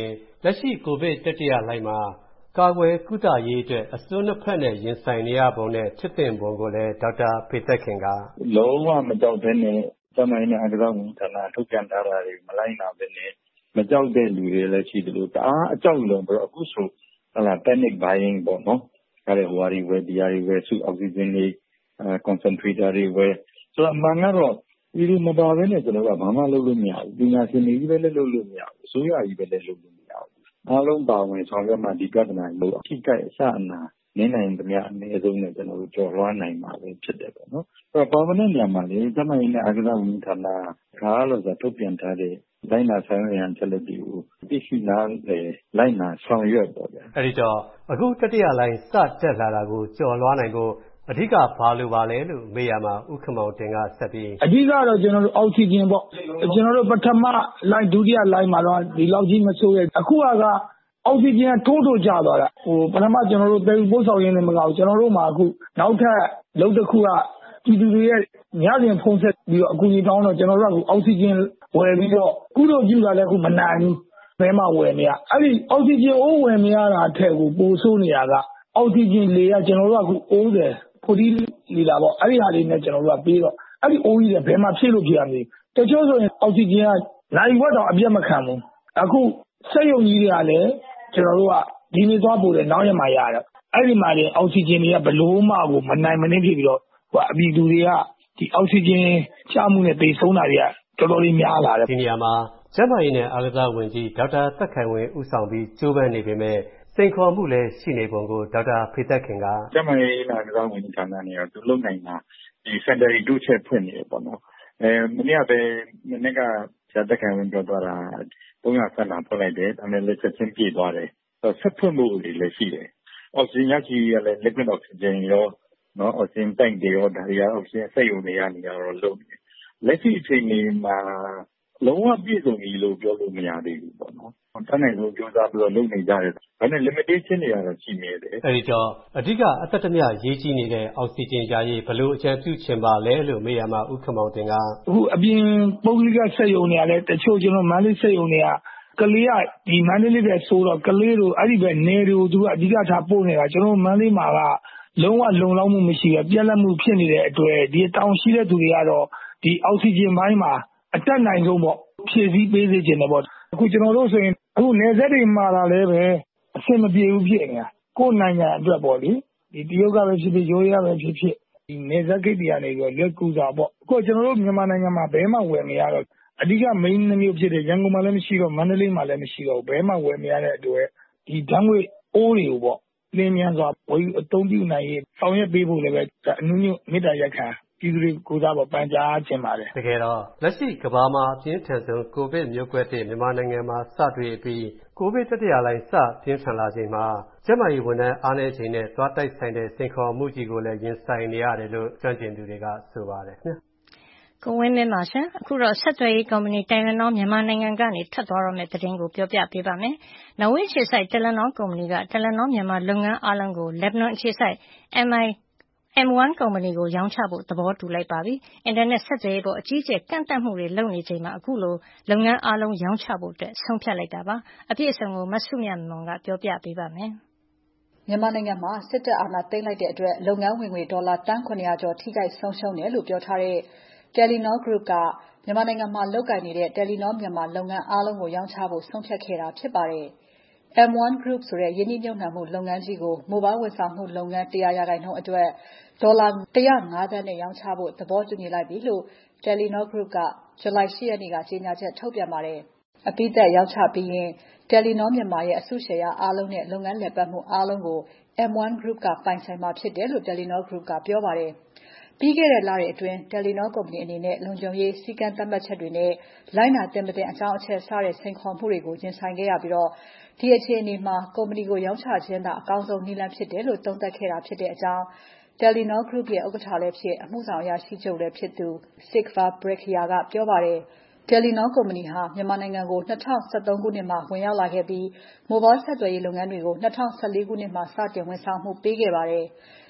လက်ရှိကိုဗစ်တတိယလှိုင်းမှာကာကွယ်ကုသရေးအတွက်အစွန်းနှစ်ဖက်နဲ့ရင်ဆိုင်နေရပုံနဲ့ဖြစ်သင့်ပုံကိုလည်းဒေါက်တာဖေသက်ခင်ကလုံးဝမကြောက်ဘဲနဲ့ကျန်းမာရေးနဲ့အားကစားဝန်ကြီးဌာနထုတ်ပြန်ထားတာတွေမလိုက်နာဘဲနဲ့မကြောက်တဲ့လူတွေလည်းရှိတယ်လို့တအားအကြောက်လုံးပြီးတော့အခုဆိုဟလာ panic buying ပေါ့နော်အဲ့ဒါဟိုဟာတွေဝယ်ဒီဟာတွေဝယ်စုအောက်ဆီဂျင်တွေအဲ concentrator တွေဝယ်ဆိုတော့အမှန်ကတော့ဒီလိုမပါဘဲနဲ့ကျွန်တော်ကဘာမှလုပ်လို့မရဘူးပညာရှင်တွေကြီးပဲလည်းလုပ်လို့မရဘူးအစိုးရကြီးပဲလည်းလုပ်လို့မရဘူးအားလုံးပါဝင်ဆောင်ရွက်မှဒီပြဿနာကိုအထိကိုက်အဆအနာနည်းနိုင်သမျှအနည်းဆုံးနဲ့ကျွန်တော်တို့ကြော်လွှားနိုင်မှာပဲဖြစ်တယ်ပေါ့နော်အဲ့တော့ပါဝင်တဲ့နေရာမှာလေကျန်းမာရေးနဲ့အားကစားဝန်ကြီးဌာနကဒါလို့ဆိုထုတ်ပြန်ထားတဲ့လိုက်နာဆောင်ရွက်ရန်ချက်လက်တွေကိုသိရှိနားလည်လိုက်နာဆောင်ရွက်ပေါ့ဗျာအဲ့ဒီတော့အခုတတိယလိုင်းစတက်လာတာကိုကြော်လွှားနိုင်ဖို့အဓိကဘာလို့ပါလဲလို့မေးရမှာဥက္ကမောင်တင်ကဆက်ပြီးအဓိကတော့ကျွန်တော်တို့အောက်ဆီဂျင်ပေါ့ကျွန်တော်တို့ပထမလိုင်းဒုတိယလိုင်းမှာတော့ဒီလောက်ကြီးမဆိုးရဲ့အခုကအောက်ဆီဂျင်ထိုးထိုးကျသွားတာဟိုပထမကျွန်တော်တို့တည်ပို့ဆောင်ရင်းနဲ့မကောက်ကျွန်တော်တို့မှာအခုနောက်ထပ်လုံတစ်ခုကပြည်သူတွေရဲ့ညစဉ်ဖုံးဆက်ပြီးတော့အကူအညီတောင်းတော့ကျွန်တော်တို့ကအောက်ဆီဂျင်ဝယ်ပြီးတော့ကုသိုလ်ပြုတာလည်းအခုမနိုင်ဘူးဘယ်မှဝယ်မရအဲ့ဒီအောက်ဆီဂျင်အိုးဝယ်မရတာအထက်ကိုပိုဆိုးနေတာကအောက်ဆီဂျင်လေကကျွန်တော်တို့ကအခုအိုးတယ်ဖိုဒီလီတာပေါ့အဲ့ဒီဟာလေးနဲ့ကျွန်တော်တို့ကပြီးတော့အဲ့ဒီအိုးကြီးတွေဘယ်မှာဖြည့်လို့ဖြစ်ရမလဲတချို့ဆိုရင်အောက်ဆီဂျင်ကနိုင်ဝက်တော့အပြတ်မခံဘူးအခုစက်ရုံကြီးတွေကလည်းကျွန်တော်တို့ကဒီနေ့သွားပို့တယ်နောက်ရက်မှရတယ်အဲ့ဒီမှာလည်းအောက်ဆီဂျင်တွေကဘလို့မှကိုမနိုင်မနှင်းဖြစ်ပြီးတော့ဟိုအပြည်သူတွေကဒီအောက်ဆီဂျင်ချမှုနဲ့တိတ်ဆုံးတာတွေကတော်တော်လေးများလာတယ်ဒီနေရာမှာကျန်းမာရေးနဲ့အားကစားဝန်ကြီးဒေါက်တာသက်ခိုင်ဝင်းဦးဆောင်ပြီးကြိုးပမ်းနေပေမဲ့စိန်ခေါ်မှုလည်းရှိနေပုံကိုဒေါက်တာဖေသက်ခင်ကကျန်းမာရေးနဲ့အားကစားဝန်ကြီးဌာနနဲ့သူလုံနိုင်တာဒီ secondary တိုးချက်ဖွင့်နေတယ်ပေါ့နော်အဲမနေ့ကပဲမနေ့ကဆရာသက်ခိုင်ဝင်းပြောသွားတာသုံးရာဆက်လာဖွင့်လိုက်တယ်ဒါနဲ့လက်ချက်ချင်းပြေးသွားတယ်ဆက်ဖွင့်မှုတွေလည်းရှိတယ်အောက်ဆီဂျင်ရရှိရလည်း liquid oxygen ရောနော်အောက်ဆီဂျင်တိုက်တွေရောဒါတွေအောက်ဆီဂျင်စိတ်ုံတွေရနေရတော့လုံးတယ်လက်ရှိအချိန်မှာလုံးဝပြည့်စုံပြီလို့ပြောလို့မရသေးဘူးပေါ့နော်တန်းနိုင်ဆုံးကြိုးစားပြီးတော့လုပ်နေကြတယ်ဒါနဲ့ limitation တွေကတော့ရှိနေတယ်အဲဒီတော့အဓိကအသက်တမျှရေးကြီးနေတဲ့အောက်ဆီဂျင်ယာရေးဘလို့အကြံပြုချင်ပါလဲလို့မေးရမှာဥက္ကမောင်တင်ကအခုအပြင်ပုဂ္ဂလိကစက်ရုံတွေကလည်းတချို့ကျွန်တော်မန္တလေးစက်ရုံတွေကကလေးကဒီမန္တလေးပဲဆိုတော့ကလေးတို့အဲ့ဒီပဲနေတွေကိုသူကအဓိကထားပို့နေတာကျွန်တော်မန္တလေးမှာကလုံးဝလုံလောက်မှုမရှိဘူးပြက်လက်မှုဖြစ်နေတဲ့အတွက်ဒီတောင်ရှိတဲ့သူတွေကတော့ဒီအောက်ဆီဂျင်ဘိုင်းမှာအတက်နိုင်ဆုံးပေါ့ဖြည့်ဆည်းပေးစေချင်တယ်ပေါ့အခုကျွန်တော်တို့ဆိုရင်အခုနေဆက်တွေမှာလာလည်းပဲအဆင်မပြေဘူးဖြစ်နေတာကိုယ်နိုင်ငံအတွက်ပေါ့လေဒီတရုတ်ကပဲဖြစ်ဖြစ်ရိုးရပဲဖြစ်ဖြစ်ဒီနေဆက်ဂိတ်တွေကနေပြီးလက်ကူစာပေါ့အခုကျွန်တော်တို့မြန်မာနိုင်ငံမှာဘယ်မှဝယ်မရတော့အဓိက main မျိုးဖြစ်တဲ့ရန်ကုန်မှာလည်းမရှိတော့မန္တလေးမှာလည်းမရှိတော့ဘယ်မှဝယ်မရတဲ့အတွက်ဒီဓာတ်ငွေအိုးတွေကိုပေါ့လင်းမြန်စွာဝယ်ယူအသုံးပြုနိုင်ရေးဆောင်ရွက်ပေးဖို့လည်းပဲအနုညွတ်မေတ္တာရပ်ခံပြည်သူတွေကိုစားပေါ်ပန်ကြားခြင်းပါတယ်တကယ်တော့လက်ရှိကမ္ဘာမှာအပြင်းထန်ဆုံးကိုဗစ်မျိုးကွဲတဲ့မြန်မာနိုင်ငံမှာစတွေ့ပြီးကိုဗစ်တတိယလှိုင်းစပြင်းထန်လာချိန်မှာကျန်းမာရေးဝန်ထမ်းအားနည်းချိန်နဲ့သွားတိုက်ဆိုင်တဲ့စိန်ခေါ်မှုကြီးကိုလည်းရင်ဆိုင်နေရတယ်လို့ကျွမ်းကျင်သူတွေကဆိုပါတယ်ခင်ဗျာကိုဝင်းမင်းပါရှင်အခုတော့ဆက်သွယ်ရေးကုမ္ပဏီတိုင်ဝမ်နောမြန်မာနိုင်ငံကနေထွက်သွားတော့မယ့်သတင်းကိုပြောပြပေးပါမယ်။နော်ဝေအခြေစိုက်တယ်လနောကုမ္ပဏီကတယ်လနောမြန်မာလုပ်ငန်းအားလုံးကိုလက်ဘနွန်အခြေစိုက် M I M ဝမ်း ကုမ္ပဏီကိုရောင်းချဖို့သဘောတူလိုက်ပါပြီ။အင်တာနက်ဆက်သွယ်ရေးပေါ်အကြီးအကျယ်ကန့်သတ်မှုတွေလုပ်နေချိန်မှာအခုလိုလုပ်ငန်းအားလုံးရောင်းချဖို့အတွက်ဆုံးဖြတ်လိုက်တာပါ။အပြည့်အစုံကိုမဆုမြတ်မွန်ကပြောပြပေးပါမယ်။မြန်မာနိုင်ငံမှာစစ်တပ်အာဏာသိမ်းလိုက်တဲ့အတွက်လုပ်ငန်းဝင်ငွေဒေါ်လာသန်းခုနှစ်ရာကျော်ထိခိုက်ဆုံးရှုံးတယ်လို့ပြောထားတဲ့ Telenor Group ကမြန်မာနိုင်ငံမှာလုပ်ကိုင်နေတဲ့ Telenor မြန်မာလုပ်ငန်းအားလုံးကိုရောင်းချဖို့ဆုံးဖြတ်ခဲ့တာဖြစ်ပါတယ်။ M ဝမ်း Group ဆိုတဲ့ယင်းနှိမ့်ညွတ်နှံမှုလုပ်ငန်းကြီးကိုမိုဘိုင်းဝန်ဆောင်မှုလုပ်ငန်း၁၀၀ရာခိုင်နှုန်းအတွက်ဒေါ်လာ၁၀၅သန်းနဲ့ရောင်းချဖို့သဘောတူညီလိုက်ပြီလို့ Telenor Group ကဇူလိုင်၈ရက်နေ့ကကြေညာချက်ထုတ်ပြန်ပါတယ်။အပြီးသတ်ရောင်းချပြီးရင် Telenor မြန်မာရဲ့အစုရှယ်ယာအားလုံးနဲ့လုပ်ငန်းလည်ပတ်မှုအားလုံးကို M ဝမ်း Group ကပိုင်ဆိုင်မှာဖြစ်တယ်လို့ Telenor Group ကပြောပါတယ်။ပြီးခဲ့တဲ့လတွေအတွင်း Telenor ကုမ္ပဏီအနေနဲ့လုံခြုံရေးစည်းကမ်းသတ်မှတ်ချက်တွေနဲ့လိုက်နာသင့်မသင့်အကြောင်းအချက်စတဲ့စိန်ခေါ်မှုတွေကိုရင်ဆိုင်ခဲ့ရပြီးဒီအခြေအနေမှာကုမ္ပဏီကိုရောင်းချခြင်းသာအကောင်းဆုံးနည်းလမ်းဖြစ်တယ်လို့သုံးသပ်ခဲ့တာဖြစ်တဲ့အကြောင်း Telenor Group ရဲ့ဥက္ကဋ္ဌလည်းဖြစ်အမှုဆောင်အရာရှိချုပ်လည်းဖြစ်သူ Sigvar Brækhia ကပြောပါတယ်။ Telenor ကုမ္ပဏီဟာမြန်မာနိုင်ငံကို၂၀၁၃ခုနှစ်မှာဝင်ရောက်လာခဲ့ပြီးမိုဘိုင်းဆက်သွယ်ရေးလုပ်ငန်းတွေကို၂၀၁၄ခုနှစ်မှာစတင်ဝန်ဆောင်မှုပေးခဲ့ပါတယ်။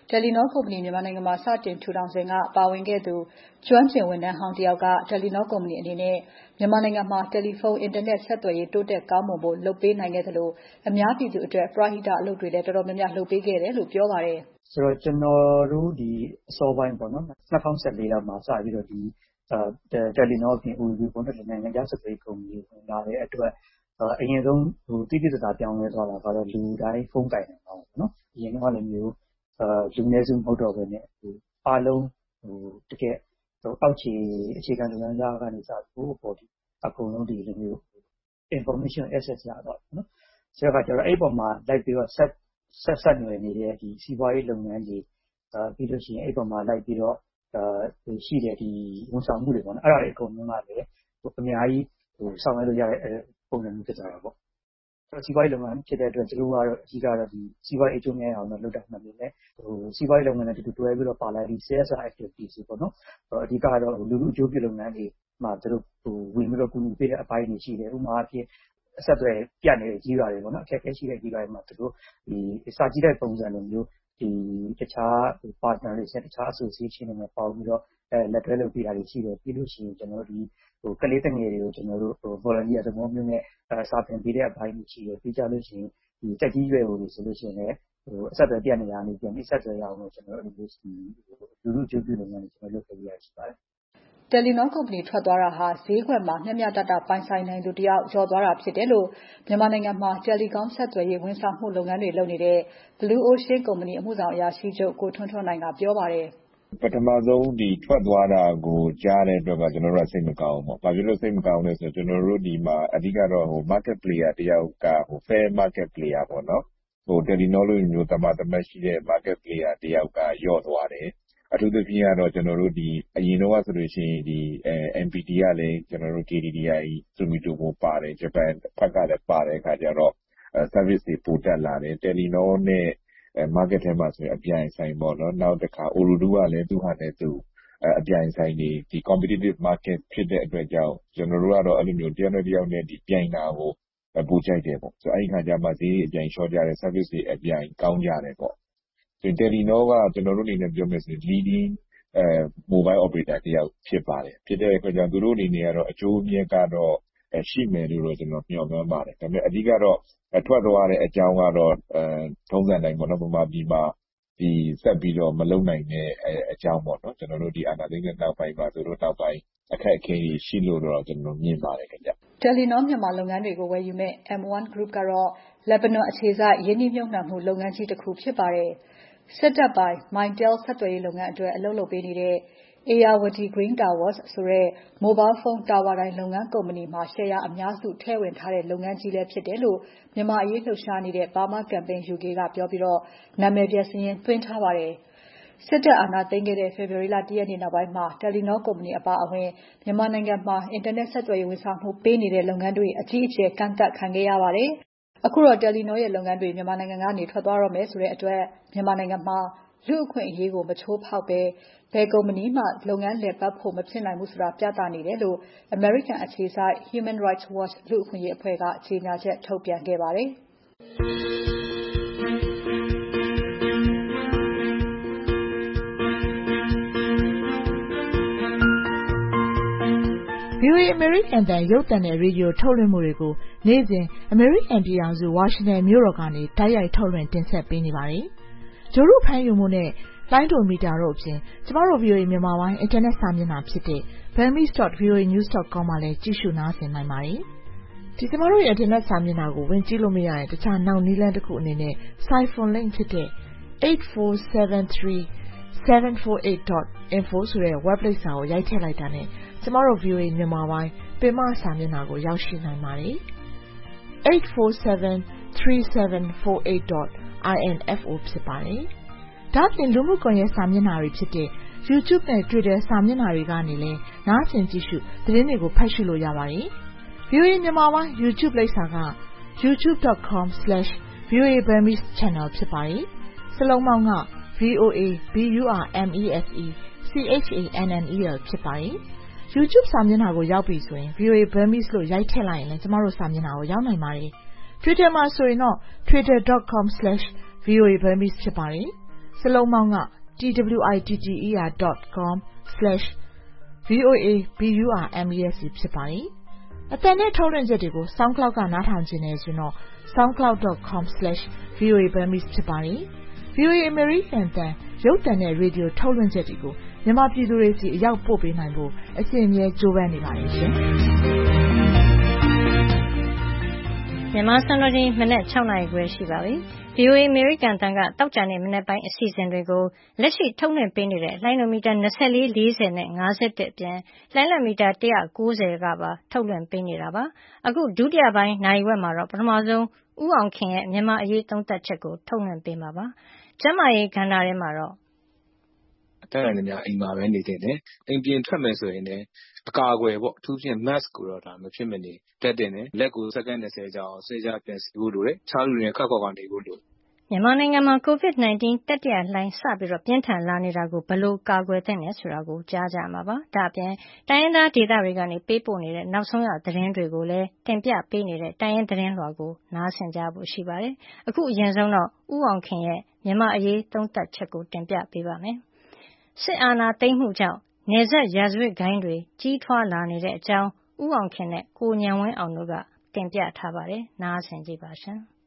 Telenor ကုမ္ပဏီမြန်မာနိုင်ငံမှာစတင်ထူထောင်စဉ်ကပါဝင်ခဲ့သူကျွမ်းကျင်ဝန်ထမ်းဟောင်းတယောက်က Telenor ကုမ္ပဏီအနေနဲ့မြန်မာနိုင်ငံမှာတယ်လီဖုန်း အင်တာနက်ဆက်သွယ်ရေးတိုးတက်ကောင်းမွန်ဖို့လုပ်ပေးနိုင်ခဲ့သလိုအများပြည်သူအတွက်ပရဟိတအလုပ်တွေလည်းတော်တော်များများလုပ်ပေးခဲ့တယ်လို့ပြောပါတယ်။ဆိုတော့ကျွန်တော်တို့ဒီအစောပိုင်းပေါ့နော်၂၀၁၄လောက်မှာစပြီးတော့ဒီတယ်လီနောအပြင် O U ပေါ့နော်ဒီနိုင်ငံခြားဆက်သွယ်ရေးကုမ္ပဏီဝင်လာတဲ့အတွက်အရင်ဆုံးဟိုတိတိကျကျပြောင်းလဲသွားတာကတော့လူတိုင်းဖုန်းကင်နေအောင်ပေါ့နော်အရင်ကလည်းမျိုးလူနည်းစုမဟုတ်တော့ဘဲနဲ့ဟိုအားလုံးဟိုတကယ်ဟိုအောက်ခြေအခြေခံလူတန်းစားကနေစပြီးပေါ်ဒီအကုန်လုံးဒီလိုမျိုး information access ရတော့နော်ဆိုတော့ကျွန်တော်အဲ့ပေါ်မှာလိုက်ပြီးတော့ဆက်ဆက်ဆက်နေနေတဲ့ဒီစီးပွားရေးလုပ်ငန်းတွေပြီးလို့ရှိရင်အဲ့ပေါ်မှာလိုက်ပြီးတော့ဟိုရှိတဲ့ဒီဝန်ဆောင်မှုတွေပေါ့နော်အဲ့ဒါတွေအကုန်လုံးကလည်းဟိုအများကြီးဟိုဆောင်ရွက်လို့ရတဲ့ပုံစံမျိုးဖြစ်သွားတာပေါ့ဆိုတော့စီးပွားရေးလုပ်ငန်းဖြစ်တဲ့အတွက်သူတို့ကတော့အကြီးကတော့ဒီစီးပွားရေးအကျိုးများအောင်တော့လုပ်တာမှန်ပေမဲ့ဟိုစီးပွားရေးလုပ်ငန်းတွေတူတူတွဲပြီးတော့ပါလာဒီ C S R activities ပေါ့နော်အဓိကတော့လူလူအကျိုးပြုလုပ်ငန်းတွေမှာသူတို့ဟိုဝင်ပြီးတော့ကူညီပေးတဲ့အပိုင်းတွေရှိတယ်ဥပမာအဖြစ်အဆက်အသွယ်ပြတ်နေတဲ့ကြီးရွာတွေပေါ့နော်အခက်အခဲရှိတဲ့ကြီးရွာတွေမှာသူတို့ဒီစာကြည့်တဲ့ပုံစံလိုမျိုးဒီတခြား partner တွေဆက်တခြား association တွေနဲ့ပေါင်းပြီးတော့အဲလက်တွဲလုပ်ပေးတာတွေရှိတယ်ပြီးလို့ရှိရင်ကျွန်တော်တို့ဒီဟိုကလေးတငယ်တွေကိုကျွန်တော်တို့ဟို volunteer သဘောမျိုးနဲ့အဲစာသင်ပေးတဲ့အပိုင်းတွေရှိတယ်ပြီးကြလို့ရှိရင်ဒီတက်ကြီးရွယ်ကိုဆိုလို့ရှိရင်လည်းဟိုအဆက်အသွယ်ပြတ်နေတာနေပြန်ပြီးဆက်သွယ်ရအောင်လို့ကျွန်တော်တို့ဒီလူလူအကျိုးပြုလုပ်ငန်းတွေကျွန်တော်လုပ်ပေးရရှိပါတယ် Telenor ကုမ္ပဏီထွက်သွားတာဟာဈေးကွက်မှာမျှမျှတတပိုင်ဆိုင်နိုင်သူတယောက်ကျော်သွားတာဖြစ်တယ်လို့မြန်မာနိုင်ငံမှာ Telecom ဆက်သွယ်ရေးဝန်ဆောင်မှုလုပ်ငန်းတွေလုပ်နေတဲ့ Blue Ocean ကုမ္ပဏီအမှုဆောင်အရာရှိချုပ်ကိုထွန်းထွန်းနိုင်ကပြောပါတယ်ပထမဆုံးဒီထွက်သွားတာကိုကြားတဲ့အတွက်ကကျွန်တော်တို့စိတ်မကောင်းဘူးပေါ့။ဘာဖြစ်လို့စိတ်မကောင်းလဲဆိုတော့ကျွန်တော်တို့ဒီမှာအဓိကတော့ဟို market player တယောက်ကဟို fair market player ပေါ့နော်။ဟို Telenor လို့မျိုးတမတမတ်ရှိတဲ့ market player တယောက်ကယော့သွားတယ်။အထူးသဖြင့်ကတော့ကျွန်တော်တို့ဒီအရင်တော့ဆိုလို့ရှိရင်ဒီ M P T ကလည်းကျွန်တော်တို့ K D D I Sumitomo ပါတယ်ဂျပန်ဘက်ကလည်းပါတယ်အခါကျတော့ service တွေပိုတက်လာတယ် Telenor နဲ့ market ထဲမှာဆိုရင်အပြိုင်ဆိုင်ပေါ့နော်နောက်တစ်ခါ Ooredoo ကလည်းသူ့ဟာနဲ့သူအပြိုင်ဆိုင်နေဒီ competitive market ဖြစ်တဲ့အတွက်ကြောင့်ကျွန်တော်တို့ကတော့အဲ့လိုမျိုးတယောက်နဲ့တယောက်နဲ့ဒီပြိုင်တာကိုပိုကြိုက်တယ်ပေါ့ဆိုအဲ့ဒီခါကျမှဈေးအပြိုင်လျှော့ကြတယ် service တွေအပြိုင်ကောင်းကြတယ်ပေါ့ဆို Telenor ကကျွန်တော်တို့အနေနဲ့ပြောမယ်ဆိုရင် leading အဲ mobile operator တယောက်ဖြစ်ပါတယ်ဖြစ်တဲ့အတွက်ကြောင့်သူတို့အနေနဲ့ကတော့အကျိုးအမြတ်ကတော့ရှိမယ်လို့တော့ကျွန်တော်မျှော်မှန်းပါတယ်ဒါပေမဲ့အဓိကတော့ထွက်သွားတဲ့အကြောင်းကတော့အဲထုံးစံတိုင်းပေါ့နော်ဗမာပြည်မှာဒီဆက်ပြီးတော့မလုံနိုင်တဲ့အကြောင်းပေါ့နော်ကျွန်တော်တို့ဒီအာဏာသိမ်းတဲ့နောက်ပိုင်းမှာသူတို့နောက်ပိုင်းအခက်အခဲတွေရှိလို့တော့ကျွန်တော်မြင်ပါတယ်ခင်ဗျ Telenor မြန်မာလုပ်ငန်းတွေကိုဝယ်ယူမဲ့ M one Group ကတော့ Lebanon အခြေစိုက်ယင်းနှိမ့်မြုပ်နှံမှုလုပ်ငန်းကြီးတစ်ခုဖြစ်ပါတယ်စစ်တပ်ပိုင် Mytel ဆက်သွယ်ရေးလုပ်ငန်းအတွက်အလုပ်လုပ်ပေးနေတဲ့ Ayeyarwady Green Towers ဆိုတဲ့ mobile phone tower တိုင်းလုပ်ငန်းကုမ္ပဏီမှာရှယ်ယာအများစုထည့်ဝင်ထားတဲ့လုပ်ငန်းကြီးလည်းဖြစ်တယ်လို့မြန်မာအရေးလှုပ်ရှားနေတဲ့ Burma Campaign U K ကပြောပြီးတော့နာမည်ပြစာရင်းသွင်းထားပါတယ်စစ်တပ်အာဏာသိမ်းခဲ့တဲ့ဖေဖော်ဝါရီလတစ်ရက်နေ့နောက်ပိုင်းမှာ Telenor ကုမ္ပဏီအပါအဝင်မြန်မာနိုင်ငံမှာအင်တာနက်ဆက်သွယ်ရေးဝန်ဆောင်မှုပေးနေတဲ့လုပ်ငန်းတွေအကြီးအကျယ်ကန့်သတ်ခံခဲ့ရပါတယ်။အခုတော့ Telenor ရဲ့လုပ်ငန်းတွေမြန်မာနိုင်ငံကနေထွက်သွားတော့မယ်ဆိုတဲ့အတွက်မြန်မာနိုင်ငံမှာလူ့အခွင့်အရေးကိုမချိုးဖောက်ဘဲဘယ်ကုမ္ပဏီမှလုပ်ငန်းလည်ပတ်ဖို့မဖြစ်နိုင်ဘူးဆိုတာပြသနေတယ်လို့ American အခြေစိုက် Human Rights Watch လူ့အခွင့်အရေးအဖွဲ့ကကြေညာချက်ထုတ်ပြန်ခဲ့ပါတယ်။ V O A အမေရိကန်အသံရုပ်သံနဲ့ရေဒီယိုထုတ်လွှင့်မှုတွေကိုနေ့စဉ်အမေရိကန်ပြည်ထောင်စုဝါရှင်တန်မြို့တော်ကနေတိုက်ရိုက်ထုတ်လွှင့်တင်ဆက်ပေးနေပါတယ်။ဂျိုရုဖမ်းယူမှုနဲ့လိုင်းဒိုမီတာတို့အပြင်ကျမတို့ V O A မြန်မာပိုင်းအင်တာနက်စာမျက်နှာဖြစ်တဲ့ burmese dot v o a news dot com မှာလည်းကြည့်ရှုနားဆင်နိုင်ပါတယ်။ဒီကျမတို့ရဲ့အင်တာနက်စာမျက်နှာကိုဝင်ကြည့်လို့မရတဲ့တခြားနောက်နည်းလမ်းတစ်ခုအနေနဲ့ Siphon link ဖြစ်တဲ့ eight four seven three seven four eight dot info ဆိုတဲ့ web လိပ်စာကိုရိုက်ထည့်လိုက်တာနဲ့ကျမတို့ V O A မြန်မာပိုင်းပင်မစာမျက်နှာကိုရောက်ရှိနိုင်ပါတယ်။ eight four seven three seven four eight dot info ဖြစ်ပါတယ်။ဒါ့အပြင်လူမှုကွန်ရက်စာမျက်နှာတွေဖြစ်တဲ့ YouTube နဲ့ Twitter စာမျက်နှာတွေကနေလည်းနားဆင်ကြည့်ရှုသတင်းတွေကိုဖတ်ရှုလို့ရပါတယ်။ V O A မြန်မာပိုင်း YouTube လိပ်စာက youtube dot com slash v o a burmese channel ဖြစ်ပါတယ်။စလုံးပေါင်းက V O A B U R M E S E C H A N N E L ဖြစ်ပါတယ်။ YouTube စာမျက်နှာကိုရောက်ပြီဆိုရင် V O A Burmese လို့ရိုက်ထည့်လိုက်ရင်လည်းကျမတို့စာမျက်နှာကိုရောက်နိုင်ပါတယ်။ Twitter မှာဆိုရင်တော့ twitter dot com slash v o a burmese ဖြစ်ပါတယ်။စလုံးပေါင်းက t w i t t e r dot com slash v o a b u r m e s ဖြစ်ပါတယ်။အသံနဲ့ထုတ်လွှင့်ချက်တွေကို SoundCloud ကနားထောင်ခြင်းနဲ့ဆိုတော့ soundcloud dot com slash v o a burmese ဖြစ်ပါတယ်။ ဗွီအိုအေ American အသံရုပ်သံနဲ့ရေဒီယိုထုတ်လွှင့်ချက်တွေကိုမြန်မာပြည်သူတွေစီအရောက်ပို့ပေးနိုင်ဖို့အစဉ်အမြဲကြိုးပမ်းနေပါတယ်ရှင်။မြန်မာစံတော်ချိန်မနက်၆နာရီခွဲရှိပါပြီ။ ဗွီအိုအေ American အသံကတောက်ကြတဲ့မနက်ပိုင်းအစီအစဉ်တွေကိုလက်ရှိထုတ်လွှင့်ပေးနေတဲ့လိုင်းနိုမီတာ၂၄၊၄၀နဲ့၅၁အပြင်လိုင်းလံမီတာ၁၉၀ကပါထုတ်လွှင့်ပေးနေတာပါ။အခုဒုတိယပိုင်းနာရီဝက်မှာတော့ပထမဆုံးဦးအောင်ခင်ရဲ့မြန်မာအရေးသုံးသပ်ချက်ကိုထုတ်လွှင့်ပေးမှာပါ။ကျန်းမာရေးကဏ္ဍထဲမှာတော့အသက်အရွယ်များအိမ်မှာပဲနေတင်တယ်။အိမ်ပြင်ထွက်မယ်ဆိုရင်လည်းအကာအကွယ်ပေါ့အထူးဖြင့် mask ကိုတော့ဒါမဖြစ်မနေတပ်တင်တယ်။လက်ကိုစက္ကန့်၂၀ကြာအောင်ဆေးကြပြန်စီဖို့လိုတယ်။ခြားလူတွေခပ်ခွာခွာနေဖို့လိုတယ်။မြန်မာနိုင်ငံမှာ ကိုဗစ်၁၉ တတိယလှိုင်းစပြီးပြင်းထန်လာနေတာကိုဘယ်လိုကာကွယ်သင့်တယ်ဆိုတာကိုကြားကြမှာပါ။ဒါ့အပြင်တိုင်းရင်းသားဒေသတွေကနေပေးပို့နေတဲ့နောက်ဆုံးရသတင်းတွေကိုလည်းတင်ပြပေးနေတဲ့တိုင်းရင်းသတင်းလွှာကိုနားဆင်ကြဖို့ရှိပါတယ်။အခုအရင်ဆုံးတော့ဦးအောင်ခင်ရဲ့မြန်မာအရေးသုံးသပ်ချက်ကိုတင်ပြပေးပါမယ်။စစ်အာဏာသိမ်းမှုကြောင့်နယ်စပ်ရာဇဝတ်ဂိုဏ်းတွေကြီးထွားလာနေတဲ့အကြောင်းဦးအောင်ခင်နဲ့ကိုဉာဏ်ဝင်းအောင်တို့ကတင်ပြထားပါတယ်။နားဆင်ကြည့်ပါရှင်။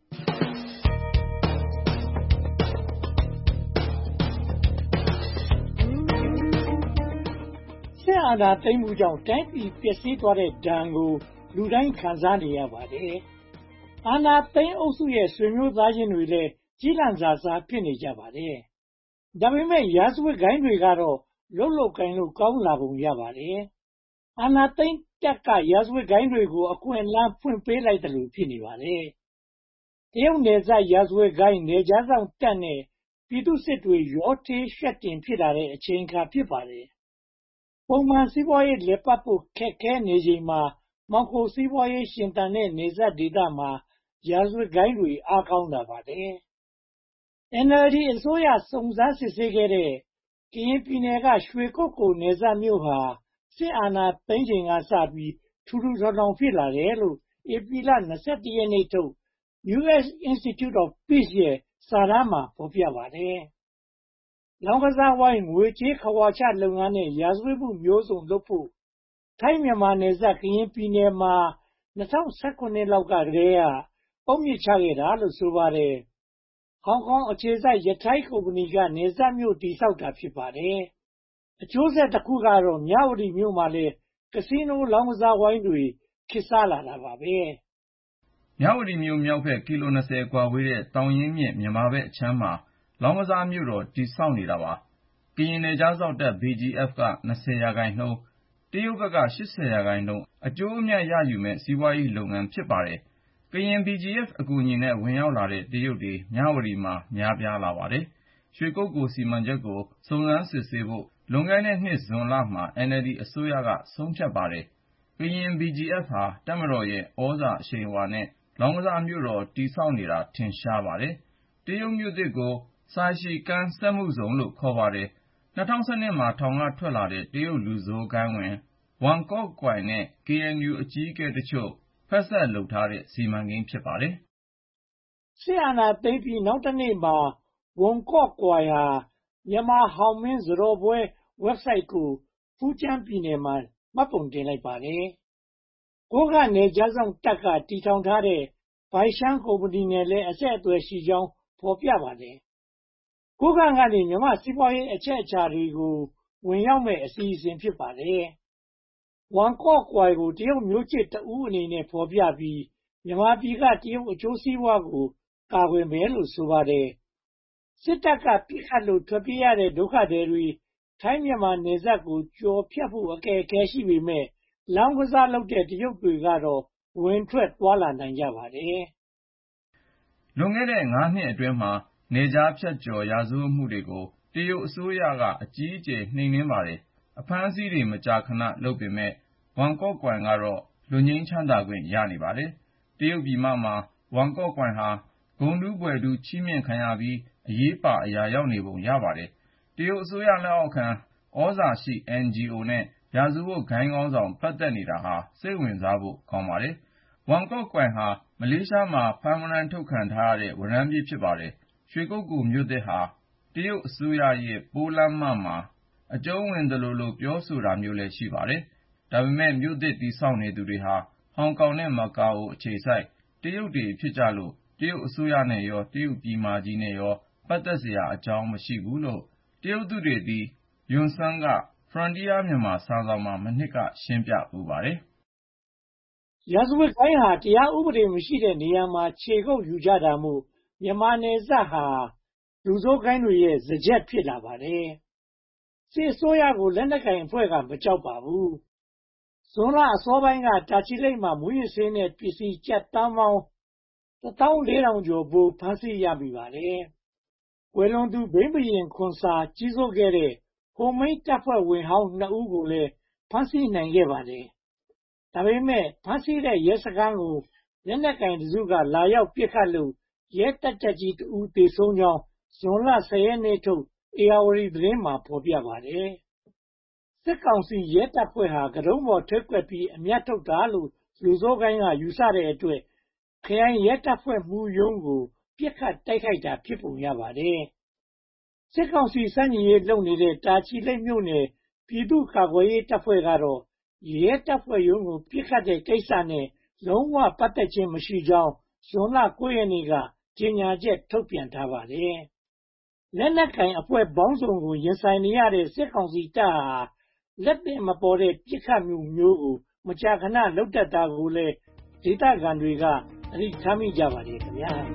စစ်အာဏာသိမ်းမှုကြောင့်တိုင်းပြည်ပျက်စီးသွားတဲ့ဒဏ်ကိုလူတိုင်းခံစားနေရပါတယ်။အာဏာသိမ်းအုပ်စုရဲ့ဆွေမျိုးသားချင်းတွေလည်းကြီးလန့်စာစားဖြစ်နေကြပါတယ်။ဒါပေမဲ့ရာဇဝတ်ဂိုဏ်းတွေကတော့လှုပ်လှုပ်ကိုင်လို့ကောင်းလာပုံရပါတယ်။အာဏာသိမ်းတပ်ကရာဇဝတ်ဂိုဏ်းတွေကိုအခွင့်အလမ်းဖွင့်ပေးလိုက်တယ်လို့ဖြစ်နေပါတယ်။တရုတ်နယ်စပ်ရာဇဝတ်ဂိုဏ်းနယ်ခြားစောင့်တပ်နဲ့ပြည်သူစစ်တွေရောထေးရှက်တင်ဖြစ်လာတဲ့အချိန်အခါဖြစ်ပါတယ်။ပုံမှန်စီးပွားရေးလည်ပတ်ဖို့ခက်ခဲနေချိန်မှာမှောင်ခိုစီးပွားရေးရှင်သန်တဲ့နယ်စပ်ဒေသမှာရာဇဝတ်ဂိုဏ်းတွေအားကောင်းလာပါတယ်။ N L D အစိုးရစုံစမ်းစစ်ဆေးခဲ့တဲ့ကရင်ပြည်နယ်ကရွှေကုက္ကိုနယ်စပ်မြို့ဟာစစ်အာဏာသိမ်းချိန်ကစပြီးထူထူထောင်ထောင်ဖြစ်လာတယ်လို့ဧပြီလ၂၁ရက်နေ့ထုတ် U S Institute of Peace ရဲ့စာတမ်းမှာဖော်ပြပါတယ်။လောင်းကစားဝိုင်းငွေကြေးခဝါချလုပ်ငန်းနဲ့ရာဇဝတ်မှုမျိုးစုံလုပ်ဖို့ထိုင်းမြန်မာနယ်စပ်ကရင်ပြည်နယ်မှာ၂၀၁၇လောက်ကတည်းကအုတ်မြစ်ချခဲ့တာလို့ဆိုပါတယ်။ဟောင်ကောင်အခြေစိုက်ရထိုင်းကုမ္ပဏီကနယ်စပ်မြို့တည်ဆောက်တာဖြစ်ပါတယ်။အကျိုးဆက်တစ်ခုကတော့မြဝတီမြို့မှာလည်းကစီနိုလောင်းကစားဝိုင်းတွေခေတ်စားလာတာပါပဲ။မြဝတီမြို့မြောက်ဘက်ကီလို၂၀ကွာဝေးတဲ့သောင်ရင်းမြစ်မြန်မာဘက်အခြမ်းမှာလောင်းကစားမြို့တော်တည်ဆောက်နေတာပါ။ကရင်နယ်ခြားစောင့်တပ် B G F က၂၀ရာခိုင်နှုန်းတရုတ်ဘက်က၈၀ရာခိုင်နှုန်းအကျိုးအမြတ်ရယူမယ့်စီးပွားရေးလုပ်ငန်းဖြစ်ပါတယ်။ကရင် B G F အကူအညီနဲ့ဝင်ရောက်လာတဲ့တရုတ်တွေမြဝတီမှာများပြားလာပါတယ်။ရွှေကုက္ကိုစီမံချက်ကိုစုံစမ်းစစ်ဆေးဖို့လွန်ခဲ့တဲ့နှစ်ဇွန်လမှာ N L D အစိုးရကဆုံးဖြတ်ပါတယ်။ကရင် B G F ဟာတပ်မတော်ရဲ့ဩဇာအရှိန်အဝါနဲ့လောင်းကစားမြို့တော်တည်ဆောက်နေတာထင်ရှားပါတယ်။တရုတ်မြို့သစ်ကိုဆိုင်ရှီကန်းစက်မှုဇုန်လို့ခေါ်ပါတယ်။၂၀၁၂မှာထောင်ကထွက်လာတဲ့တရုတ်လူဆိုးဂိုဏ်းဝင်ဝမ်ကော့ကွိုင်နဲ့ K N U အကြီးအကဲတချို့ဖက်စပ်လုပ်ထားတဲ့စီမံကိန်းဖြစ်ပါတယ်။စစ်အာဏာသိမ်းပြီးနောက်တနေ့မှာဝမ်ကော့ကွိုင်ဟာမြန်မာဟောင်းမင်းစတော်ပွဲ Website ကိုဖူးကျမ်းပြည်နယ်မှာမှတ်ပုံတင်လိုက်ပါတယ်။ကိုးကန့်နယ်ခြားစောင့်တပ်ကတည်ထောင်ထားတဲ့ဘိုင်ရှန်းကုမ္ပဏီနဲ့လည်းအဆက်အသွယ်ရှိကြောင်းဖော်ပြပါတယ်။ကိုးကန့်ကနေမြန်မာစီးပွားရေးအချက်အချာတွေကိုဝင်ရောက်မဲ့အစီအစဉ်ဖြစ်ပါတယ်။ဝမ်ကော့ကွိုင်ကိုတရုတ်မျိုးချစ်တဦးအနေနဲ့ဖော်ပြပြီးမြန်မာပြည်ကတရုတ်အကျိုးစီးပွားကိုကာကွယ်မယ်လို့ဆိုပါတယ်။စစ်တပ်ကပြစ်ခတ်လို့ထွက်ပြေးရတဲ့ဒုက္ခသည်တွေထိုင်းမြန်မာနယ်စပ်ကိုကျော်ဖြတ်ဖို့အခက်အခဲရှိပေမဲ့လောင်းကစားလုပ်တဲ့တရုတ်တွေကတော့ဝင်ထွက်သွားလာနိုင်ကြပါတယ်။လွန်ခဲ့တဲ့ငါးနှစ်အတွင်းမှာနယ်ခြားဖြတ်ကျော်ရာဇဝတ်မှုတွေကိုတရုတ်အစိုးရကအကြီးအကျယ်နှိမ်နင်းပါတယ်။အဖမ်းအဆီးတွေမကြာခဏလုပ်ပေမဲ့ဝမ်ကော့ကွိုင်ကတော့လွတ်ငြိမ်းချမ်းသာခွင့်ရနေပါတယ်။တရုတ်ပြည်မမှာဝမ်ကော့ကွိုင်ဟာဂုဏ်ထူးဘွဲ့ထူးချီးမြှင့်ခံရပြီးအရေးပါအရာရောက်နေပုံရပါတယ်။တရုတ်အစိုးရလက်အောက်ခံသြဇာရှိ N G O နဲ့ရာဇဝတ်ဂိုဏ်းခေါင်းဆောင်ပတ်သက်နေတာဟာစိတ်ဝင်စားဖို့ကောင်းပါတယ်။ဝမ်ကော့ကွိုင်ဟာမလေးရှားမှာဖမ်းဝရမ်းထုတ်ခံထားရတဲ့ဝရမ်းပြေးဖြစ်ပါတယ်။ရွှေကုက္ကိုမြို့သစ်ဟာတရုတ်အစိုးရရဲ့ပိုးလမ်းမမှာအကျုံးဝင်သလိုလိုပြောဆိုတာမျိုးလည်းရှိပါတယ်။ဒါပေမဲ့မြို့သစ်တည်ဆောက်နေသူတွေဟာဟောင်ကောင်နဲ့မကာအိုအခြေစိုက်တရုတ်တွေဖြစ်ကြလို့တရုတ်အစိုးရနဲ့ရောတရုတ်ပြည်မကြီးနဲ့ရောပတ်သက်စရာအကြောင်းမရှိဘူးလို့တရုတ်သုတေသီ Yun Sun က Frontier Myanmar စာစောင်မှာမနှစ်ကရှင်းပြဖူးပါတယ်။ရာဇဝတ်ဂိုဏ်းဟာတရားဥပဒေမရှိတဲ့နေရာမှာခြေကုပ်ယူကြတာမို့မြန်မာနယ်စပ်ဟာလူဆိုးဂိုဏ်းတွေရဲ့စားကျက်ဖြစ်လာပါတယ်။စစ်အစိုးရကိုလက်နက်ကိုင်အဖွဲ့ကမကြောက်ပါဘူး။ဇွန်လအစောပိုင်းကတာချီလိတ်မှာမူးယစ်ဆေးနဲ့ပစ္စည်းကျပ်သန်းပေါင်းတစ်သောင်းလေးထောင်ကျော်ဖိုးဖမ်းဆီးရမိပါတယ်။ကွယ်လွန်သူဘိန်းဘုရင်ခွန်ဆာကြီးစိုးခဲ့တဲ့ဟိုမိန်းတပ်ဖွဲ့ဝင်ဟောင်းနှစ်ဦးကိုလည်းဖမ်းဆီးနိုင်ခဲ့ပါတယ်။ဒါပေမဲ့ဖမ်းဆီးတဲ့ရဲစခန်းကိုလက်နက်ကိုင်တစုကလာရောက်ပစ်ခတ်လို့ရဲတပ်ကြပ်ကြီးတဦးသေဆုံးကြောင်းဇွန်လဆယ်ရက်နေ့ထုတ်ဧရာဝတီသတင်းမှာဖော်ပြပါတယ်။စစ်ကောင်စီရဲတပ်ဖွဲ့ဟာကတုံးပေါ်ထွက်ကွက်ပြီးအမြတ်ထုတ်တာလို့လူဆိုးဂိုဏ်းကယူဆတဲ့အတွက်ခရိုင်ရဲတပ်ဖွဲ့မှူးရုံးကိုပြစ်ခတ်တိုက်ခိုက်တာဖြစ်ပုံရပါတယ်။စစ်ကောင်စီစံညီရေးလုပ်နေတဲ့တာချီလိတ်မြို့နယ်ပြည်သူ့ကာကွယ်ရေးတပ်ဖွဲ့ကတော့ရဲတပ်ဖွဲ့ရုံးကိုပြစ်ခတ်တဲ့ကိစ္စနဲ့လုံးဝပတ်သက်ခြင်းမရှိကြောင်းဇွန်လကိုးရက်နေ့ကကြေညာချက်ထုတ်ပြန်ထားပါတယ်။လက်နက်ကိုင်အဖွဲ့ပေါင်းစုံကိုရင်ဆိုင်နေရတဲ့စစ်ကောင်စီတပ်ဟာလက်သင့်မပေါ်တဲ့ပြစ်ခတ်မှုမျိုးကိုမကြာခဏလုပ်တတ်တာကိုလည်းဒေသခံတွေကသတိထားမိကြပါတယ်ခင်ဗျာ။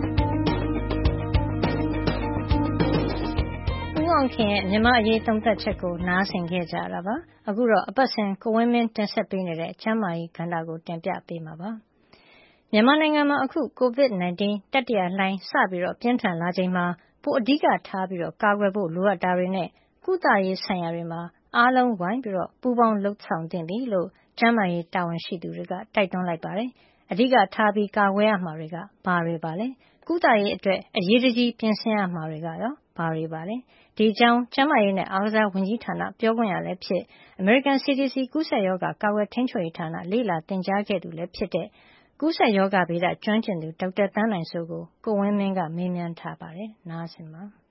ဦးအောင်ခင်ရဲ့မြန်မာအရေးသုံးသပ်ချက်ကိုနားဆင်ခဲ့ကြရတာပါ။အခုတော့အပတ်စဉ်ကိုဝင်းမင်းတင်ဆက်ပေးနေတဲ့ကျမ်းမာရေးကဏ္ဍကိုတင်ပြပေးမှာပါ။မြန်မာနိုင်ငံမှာအခု ကိုဗစ် ၁၉ တတိယလှိုင်းစပြီးတော့ပြင်းထန်လာချိန်မှာပိုအဓိကထားပြီးတော့ကာကွယ်ဖို့လိုအပ်တာတွေနဲ့ကုသရေးဆိုင်ရာတွေမှာအားလုံးဝိုင်းပြီးတော့ပူးပေါင်းလှုပ်ဆောင်သင့်ပြီလို့ကျန်းမာရေးတာဝန်ရှိသူတွေကတိုက်တွန်းလိုက်ပါတယ်။အဓိကထားပြီးကာကွယ်ရမှာတွေကဘာတွေပါလဲ။ကုသရေးအတွက်အရေးတကြီးပြင်ဆင်ရမှာတွေကရောဘာတွေပါလဲ။ဒီအကြောင်းကျန်းမာရေးနဲ့အားကစားဝန်ကြီးဌာနပြောခွင့်ရလည်းဖြစ် American စီ ဒီ စီ ကူးစက်ရောဂါကာကွယ်ထိန်းချုပ်ရေးဌာနလေ့လာသင်ကြားခဲ့သူလည်းဖြစ်တဲ့ကူးစက်ရောဂါဗေဒကျွမ်းကျင်သူဒေါက်တာသန်းနိုင်စိုးကိုကိုဝင်းမင်းကမေးမြန်းထားပါတယ်။နားဆင်ပါ။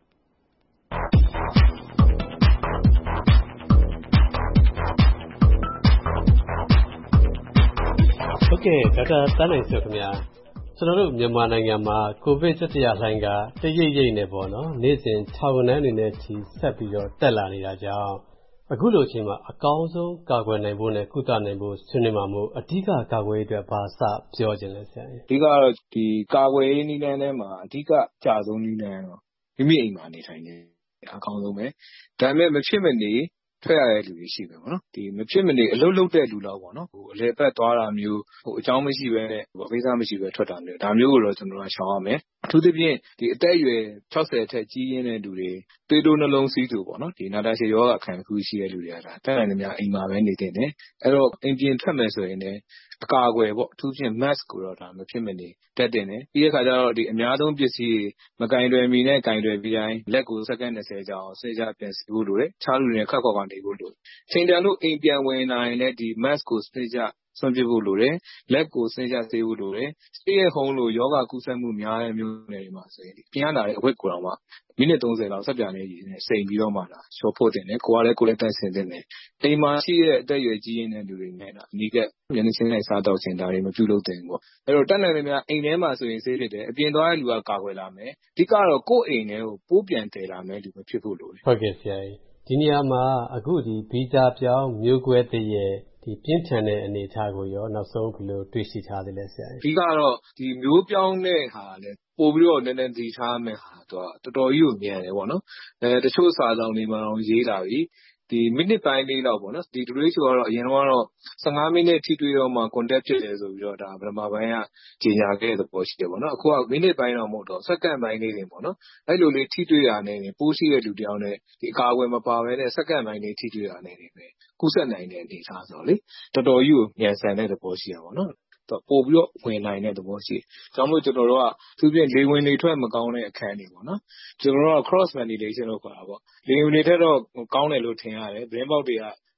ဟုတ်ကဲ့ဒေါက်တာသန်းနိုင်စိုးခင်ဗျာကျွန်တော်တို့မြန်မာနိုင်ငံမှာကိုဗစ်တတိယလှိုင်းကတရိပ်ရိပ်နဲ့ပေါ့နော်နေ့စဉ်ထောင်ဂဏန်းအနေနဲ့ကြီးဆက်ပြီးတော့တက်လာနေတာကြောင့်အခုလိုအချိန်မှာအကောင်းဆုံးကာကွယ်နိုင်ဖို့နဲ့ကုသနိုင်ဖို့ဆွေးနွေးမှာမို့အဓိကကာကွယ်ရေးအတွက်ဘာစပြောခြင်းလဲဆရာ။အဓိကတော့ဒီကာကွယ်ရေးနည်းလမ်းထဲမှာအဓိကကျဆုံးနည်းလမ်းတော့မိမိအိမ်မှာနေထိုင်နေအကောင်းဆုံးပဲ။ဒါပေမဲ့မဖြစ်မနေထွက်ရတဲ့လူတွေရှိပဲပေါ့နော်ဒီမဖြစ်မနေအလုပ်လုပ်တဲ့လူလောက်ပေါ့နော်ဟိုအလေပတ်သွားတာမျိုးဟိုအကြောင်းမရှိပဲနဲ့ဟိုအဖေးစားမရှိပဲထွက်တာမျိုးဒါမျိုးကိုတော့ကျွန်တော်ကရှောင်ရမယ်အထူးသဖြင့်ဒီအသက်အရွယ်၆၀အထက်ကြီးရင်းတဲ့လူတွေသွေးတိုးနှလုံးစီးသူပေါ့နော်ဒီနာတာရှည်ရောဂါခံခုရှိတဲ့လူတွေကဒါတက်နိုင်သမျှအိမ်မှာပဲနေတင်တယ်အဲ့တော့အိမ်ပြင်ထွက်မယ်ဆိုရင်လည်းအကာအကွယ်ပေါ့အထူးဖြင့် mask ကိုတော့ဒါမဖြစ်မနေတက်တင်တယ်ပြီးတဲ့အခါကျတော့ဒီအများဆုံးပစ္စည်းမကင်တွယ်မီနဲ့ကင်တွယ်ပြီးတိုင်းလက်ကိုစက္ကန့်၂၀ကြာအောင်ဆွဲကြပြန်စီဖို့လိုတယ်ခြားလူတွေခက်ခေါက်ကနေဖို့လိုတယ်ချိန်တန်လို့အိမ်ပြန်ဝင်လာရင်လည်းဒီ mask ကိုဆွဲကြဆွန့်ပစ်ဖို့လိုတယ်လက်ကိုဆွဲကြဆေးဖို့လိုတယ် stay at home လို့ယောဂကူးစက်မှုများတဲ့မျိုးတွေမှာဆိုရင်ပြင်ရလာတဲ့အဝတ်ကိုတော့မှမိနစ်သုံးဆယ်လောက်ဆက်ပြန်နေရည်နဲ့စိန်ပြီးတော့မှလာရှော့ဖို့တင်တယ်ကိုယ်ကလည်းကိုယ်လည်းတိုက်ဆင်တင်တယ်အိမ်မှာရှိတဲ့အသက်အရွယ်ကြီးရင်းတဲ့လူတွေနဲ့အနီးကပ်မျက်နှာချင်းလိုက်စားတော့ခြင်းဒါတွေမပြုလုပ်သင့်ဘူးပေါ့အဲ့တော့တက်နိုင်တယ်များအိမ်ထဲမှာဆိုရင်ဆေးဖြစ်တယ်အပြင်သွားတဲ့လူကကာကွယ်လာမယ်အဓိကတော့ကိုယ့်အိမ်ထဲကိုပိုးပြန်တည်လာမယ်လူမဖြစ်ဖို့လိုတယ်ဟုတ်ကဲ့ဆရာကြီးဒီနေရာမှာအခုဒီဗီဇပြောင်းမျိုးကွဲတည်းရဲ့ဒီပြင်းထန်တဲ့အနေအထားကိုရောနောက်ဆုံးဘယ်လိုတွေ့ရှိထားသလဲဆရာကြီးအဓိကတော့ဒီမျိုးပြောင်းတဲ့ဟာလည်းပို့ပြီးတော့နည်းနည်းသိထားမယ်ဟာတော့တော်တော်ကြီးကိုမြန်တယ်ပေါ့နော်အဲတချို့စာဆောင်တွေမှာတော့ရေးလာပြီဒီမိနစ်ပိုင်းလေးလောက်ပေါ့နော်ဒီ W H O ကတော့အရင်ကတော့၁၅မိနစ်ထိတွေ့တော့မှ contact ဖြစ်တယ်ဆိုပြီးတော့ဒါပထမပိုင်းကကြေညာခဲ့တဲ့ပေါ်ရှိတယ်ပေါ့နော်အခုကမိနစ်ပိုင်းတော့မဟုတ်တော့စက္ကန့်ပိုင်းလေးတွေပေါ့နော်အဲ့လိုလေးထိတွေ့ရနေတယ်ပိုးရှိတဲ့လူတယောက်နဲ့ဒီအကာအကွယ်မပါဘဲနဲ့စက္ကန့်ပိုင်းလေးထိတွေ့ရနေတယ်ပဲကူးစက်နိုင်တဲ့အနေအထားဆိုတော့လေတော်တော်ကြီးကိုမြန်ဆန်တဲ့သဘောရှိရပါတော့ပို့ပြီးတော့ဝင်နိုင်တဲ့သဘောရှိတယ်။ကြောင့်မို့ကျွန်တော်တို့ကသူပြင်လေဝင်လေထွက်မကောင်းတဲ့အခန်းတွေပေါ့နော်။ကျွန်တော်တို့က cross ventilation လို့ခေါ်တာပေါ့။လေဝင်လေထွက်တော့ကောင်းတယ်လို့ထင်ရတယ်။သတင်းပေါက်တွေက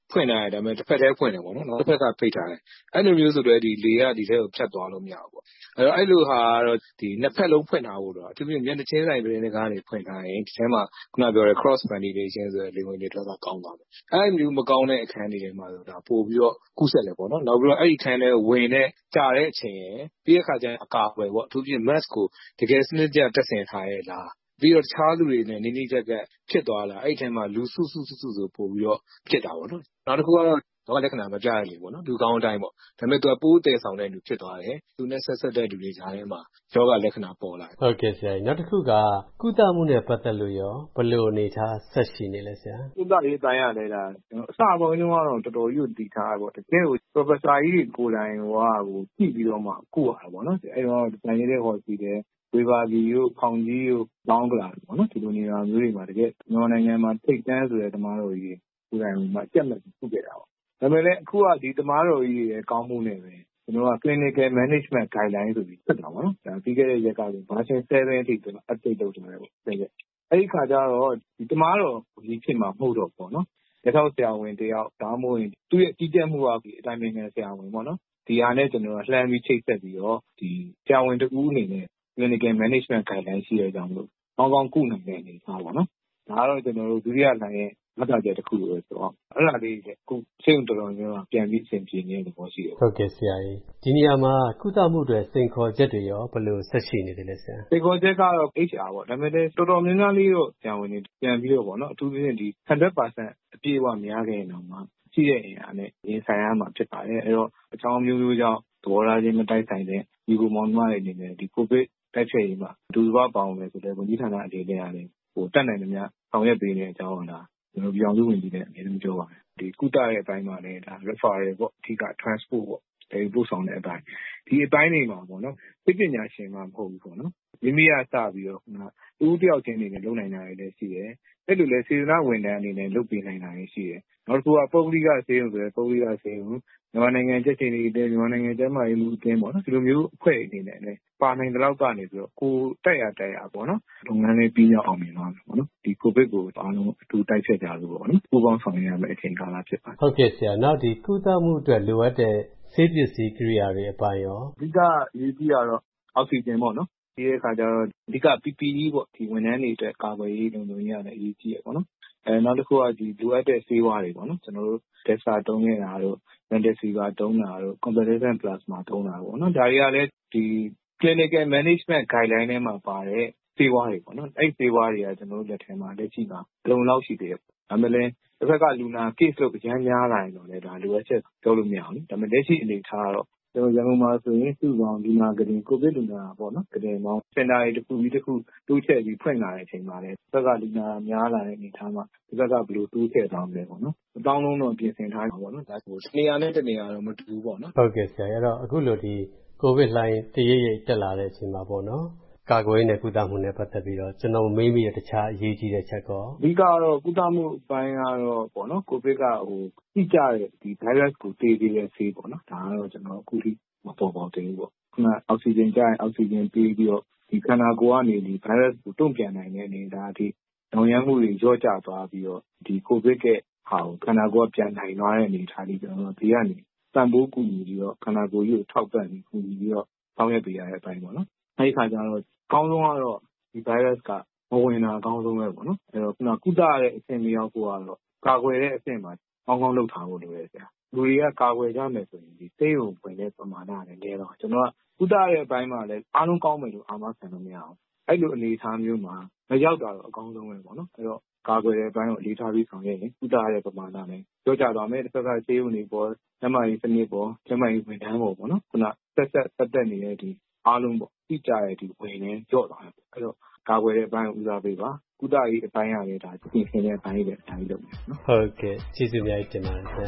ဖွင့်ထားတယ်ဒါပေမဲ့တစ်ဖက်တည်းဖွင့်တယ်ပေါ့နော်တစ်ဖက်ကဖိတ်ထားတယ်အဲ့လိုမျိုးဆိုတော့ဒီလေကဒီထဲကိုဖြတ်သွားလို့မရဘူးပေါ့အဲ့တော့အဲ့လိုဟာကတော့ဒီနှစ်ဖက်လုံးဖွင့်ထားဖို့တော့အထူးသဖြင့်မျက်နှာချင်းဆိုင်ပြည်နယ်ကနေဖွင့်ထားရင်ဒီထဲမှာခုနပြောတဲ့ cross ventilation ဆိုတဲ့လေဝင်လေထွက်တာကောင်းသွားတယ်အဲ့လိုမျိုးမကောင်းတဲ့အခန်းတွေထဲမှာဆိုတော့ပို့ပြီးတော့ကူးဆက်တယ်ပေါ့နော်နောက်ပြီးတော့အဲ့ဒီအခန်းထဲဝင်တဲ့ကြာတဲ့အချိန်ရယ်ပြီးတဲ့အခါကျရင်အကာအကွယ်ပေါ့အထူးသဖြင့် mask ကိုတကယ်စနစ်ကျတက်ဆင်ထားရဲ့လားပြီးတော့တခြားလူတွေနဲ့နေနေကြက်ကဖြစ်သွားလာအဲ့ဒီထဲမှာလူစုစုစုစုဆိုပို့ပြီးတော့ဖြစ်တာပေါ့နော်နောက်တစ်ခုကတော့တော့လက္ခဏာမပြရလေပေါ့နော်လူကောင်းအတိုင်းပေါ့ဒါပေမဲ့သူကပိုးတည်ဆောင်တဲ့လူဖြစ်သွားတယ်သူနဲ့ဆက်ဆက်တဲ့လူတွေကြားထဲမှာယောဂလက္ခဏာပေါ်လာတယ်ဟုတ်ကဲ့ဆရာနောက်တစ်ခုကကုသမှုနဲ့ပတ်သက်လို့ရောဘယ်လိုအနေထားဆက်ရှိနေလဲဆရာကုသရေးတိုင်းရလဲလားအစအပေါ်တုန်းကတော့တော်တော်ကြီးတည်ထားပေါ့တကယ်ကို professor ကြီးကိုယ်တိုင်ဟိုဟာကိုကြည့်ပြီးတော့မှကုရတာပေါ့နော်အဲ့တော့တန်ရတဲ့ဟော်စီတယ်ဝေဘာဂီတို့ဖောင်ကြီးတို့တောင်းကလာပေါ့နော်ဒီလိုနေရာမျိုးတွေမှာတကယ်မြန်မာနိုင်ငံမှာထိတ်တန်းဆိုတဲ့ဓမ္မတော်ကြီးကိုယ်တိုင်မှာကြက်မဲ့ပြုခဲ့တာပေါ့ဒါပေမဲ့လည်းအခုကဒီဓမ္မတော်ကြီးရဲ့ကောင်းမှုနဲ့ပဲကျွန်တော်က clinical management guideline ဆိုပြီးဖြစ်တာပေါ့နော်ဒါပြီးခဲ့တဲ့ရက်ကဆို version seven အထိကျွန်တော် update လုပ်ထားတယ်ပေါ့အဲ့ဒီခါကျတော့ဒီဓမ္မတော်ကြီးဖြစ်မှာမဟုတ်တော့ပေါ့နော်လက်ထောက်ဆရာဝန်တယောက်ဒါမှမဟုတ်သူ့ရဲ့ကြီးကြပ်မှုကဒီအတိုင်းပင်ဆရာဝန်ပေါ့နော်ဒီဟာနဲ့ကျွန်တော်လှမ်းပြီးချိတ်ဆက်ပြီးတော့ဒီဆရာဝန်တဦးအနေနဲ့ clinical management guideline ရှိတဲ့အကြောင်းလို့ကောင်းကောင်းကုနိုင်တဲ့အနေအထားပေါ့နော်ဒါကတော့ကျွန်တော်တို့ဒုတိယလှိုင်းရဲ့မှတ်သားချက်တစ်ခုလို့ဆိုတော့အဲ့ဒါလေးတွေအခုစိတ်ဝင်တော်တော်များပြန်ပြီးအဆင်ပြေနေတဲ့သဘောရှိတယ်ဟုတ်ကဲ့ဆရာကြီးဒီနေရာမှာကုသမှုတွေစိန်ခေါ်ချက်တွေရောဘယ်လိုဆက်ရှိနေတယ်လဲဆရာစိန်ခေါ်ချက်ကတော့ H R ပေါ့ဒါပေမဲ့တော်တော်များများလေးတော့ဆရာဝန်တွေပြန်ပြီးတော့ပေါ့နော်အထူးသဖြင့်ဒီ one hundred percent အပြည့်အဝများခဲ့ရင်တော့မှရှိတဲ့အင်အားနဲ့ရင်ဆိုင်ရမှာဖြစ်ပါတယ်အဲ့တော့အကြောင်းမျိုးမျိုးကြောင့်သဘောထားချင်းမတိုက်ဆိုင်တဲ့ဒီကိုမောင်နှမတွေအနေနဲ့ဒီ COVID တိုက်ဖျက်ရေးမှာဒုစရပေါင်းမယ်ဆိုတဲ့ဝန်ကြီးဌာနအနေနဲ့ရတယ်ဟိုတက်နိုင်သမျှဆောင်ရွက်ပေးနေတဲ့အကြောင်းလားကျွန်တော်ပြောင်းလဲဝင်ပြီးတဲ့အမြဲတမ်းပြောပါတယ်ဒီကုသရဲ့အပိုင်းမှာလည်းဒါ referral ပေါ့အဓိက transport ပေါ့ဒီပို့ဆောင်တဲ့အပိုင်းဒီအပိုင်းတွေမှာပေါ့နော်သိပညာရှင်မှမဟုတ်ဘူးပေါ့နော်မိမိကစပြီးတော့ခုနတူတယောက်ချင်းအနေနဲ့လုပ်နိုင်တာတွေလည်းရှိတယ်အဲ့လိုလဲစေတနာဝန်ထမ်းအနေနဲ့လုပ်ပေးနိုင်တာတွေရှိတယ်နောက်တစ်ခုကပုဂ္ဂလိကဆေးရုံဆိုရယ်ပုဂ္ဂလိကဆေးရုံမြန်မာနိုင်ငံကျက်ချင်နေတဲ့မြန်မာနိုင်ငံကျန်းမာရေးမှုအသင်းပေါ့နော်ဒီလိုမျိုးအဖွဲ့အနေနဲ့လည်းပါနိုင်တဲ့လောက်ကနေပြီးတော့ကိုတက်ရတက်ရပေါ့နော်လုပ်ငန်းလေးပြီးရောက်အောင်မြင်သွားတယ်ပေါ့နော်ဒီ COVID ကိုအားလုံးအတူတိုက်ဖျက်ကြလို့ပေါ့နော်ပူးပေါင်းဆောင်ရွက်ရမယ့်အချိန်ကာလဖြစ်ပါတယ်ဟုတ်ကဲ့ဆရာနောက်ဒီကုသမှုအတွက်လိုအပ်တဲ့ဆေးပစ္စည်းကိရိယာတွေအပိုင်းရောအဓိကအရေးကြီးတာတော့အောက်ဆီဂျင်ပေါ့နော်ဒီအခါကျတော့အဓိက P P E ပေါ့ဒီဝန်ထမ်းတွေအတွက်ကာကွယ်ရေးလုံခြုံရေးရတယ်အရေးကြီးရပေါ့နော်အဲနောက်တစ်ခုကဒီလိုအပ်တဲ့ဆေးဝါးတွေပေါ့နော်ကျွန်တော်တို့ Delta တုံးနေတာတို့ Remdesivir တုံးတာတို့ Convalescent Plasma တုံးတာပေါ့နော်ဒါတွေကလည်းဒီ clinical management guideline ထဲမှာပါတဲ့ဆေးဝါးတွေပေါ့နော်အဲ့ဒီဆေးဝါးတွေကကျွန်တော်တို့လက်ထဲမှာလက်ရှိမှာလုံလောက်ရှိသေးတယ်ဒါမှလည်းတစ်ခါကလူနာ case လို့အများများလာရင်တော့လည်းဒါလိုအပ်ချက်ပြောလို့မရဘူးဒါပေမဲ့လက်ရှိအနေထားတော့ကျွန်တော်ရန်ကုန်မှာဆိုရင်စုပေါင်းလူနာကတင်ကိုဗစ်လူနာပေါ့နော်ကတင်ပေါင်းစင်တာတွေတစ်ခုပြီးတစ်ခုတိုးချဲ့ပြီးဖွင့်လာတဲ့အချိန်မှာလည်းတစ်ခါကလူနာများလာတဲ့အနေထားမှာတစ်ခါကဘယ်လိုတိုးချဲ့သွားမလဲပေါ့နော်အတောင်းလုံးတော့ပြင်ဆင်ထားတာပေါ့နော်ဒါဆိုနေရာနဲ့တနေရာတော့မတူဘူးပေါ့နော်ဟုတ်ကဲ့ဆရာအဲ့တော့အခုလိုဒီကိုဗစ်လှိုင်းတရိပ်ရိပ်တက်လာတဲ့အချိန်မှာပေါ့နော်ကာကွယ်ရေးနဲ့ကုသမှုနဲ့ပတ်သက်ပြီးတော့ကျွန်တော်မေးမိတဲ့တခြားအရေးကြီးတဲ့ချက်ကောအဓိကတော့ကုသမှုအပိုင်းကတော့ပေါ့နော်ကိုဗစ်ကဟိုကြည့်ကြတဲ့ဒီ virus ကိုတေးသေးတဲ့ဆေးပေါ့နော်ဒါကတော့ကျွန်တော်အခုထိမပေါ်ပေါက်သေးဘူးပေါ့ခုနအောက်ဆီဂျင်ကျရင်အောက်ဆီဂျင်ပေးပြီးတော့ဒီခန္ဓာကိုယ်ကနေဒီ virus ကိုတုံ့ပြန်နိုင်တဲ့အနေအထားအထိတောင်ရမ်းမှုတွေရောကျသွားပြီးတော့ဒီကိုဗစ်ရဲ့ဟာကိုခန္ဓာကိုယ်ကပြန်နိုင်သွားတဲ့အနေအထားလေးကျွန်တော်ဒီကနေတန်ဖိုးကူညီပြီးတော့ခန္ဓာကိုယ်ကြီးကိုထောက်ပံ့ပြီးကူညီပြီးတော့ဆောင်ရွက်ပေးရတဲ့အပိုင်းပေါ့နော်အဲဒီခါကျတော့အကောင်းဆုံးကတော့ဒီ virus ကမဝင်တာအကောင်းဆုံးပဲပေါ့နော်အဲတော့ခုနကုသရတဲ့အဆင့်မရောက်ဖို့ကတော့ကာကွယ်တဲ့အဆင့်မှာကောင်းကောင်းလုပ်ထားဖို့လိုတယ်ဆရာလူတွေကကာကွယ်ကြမယ်ဆိုရင်ဒီစိတ်ုံဝင်တဲ့ပမာဏနဲ့နည်းတော့ကျွန်တော်ကကုသရတဲ့အပိုင်းမှာလည်းအားလုံးကောင်းမယ်လို့အာမခံလို့မရအောင်အဲ့လိုအနေအထားမျိုးမှာမရောက်တာတော့အကောင်းဆုံးပဲပေါ့နော်အဲ့တော့ကာကွယ်တဲ့အပိုင်းကိုအလေးထားပြီးဆောင်ရွက်ရင်ကုသရတဲ့ပမာဏနဲ့ကြောကြသွားမယ်တစ်ခါကဆေးရုံတွေပေါ်ကျန်းမာရေးစနစ်ပေါ်ကျန်းမာရေးဝန်ထမ်းပေါ်ပေါ့နော်ခုနဆက်ဆက်ဆက်သက်နေတဲ့ဒီအားလုံးပေါ့တိကျတဲ့ဒီဝင်နေကြော့သွားတယ်အဲ့တော့ကာကွယ်တဲ့အပိုင်းကိုဦးစားပေးပါကုသရေးအပိုင်းရလည်းဒါပြင်ဆင်တဲ့အပိုင်းတွေအတိုင်းလုပ်မယ်နော်ဟုတ်ကဲ့ကျေးဇူးများတင်ပါတယ်ဆရာ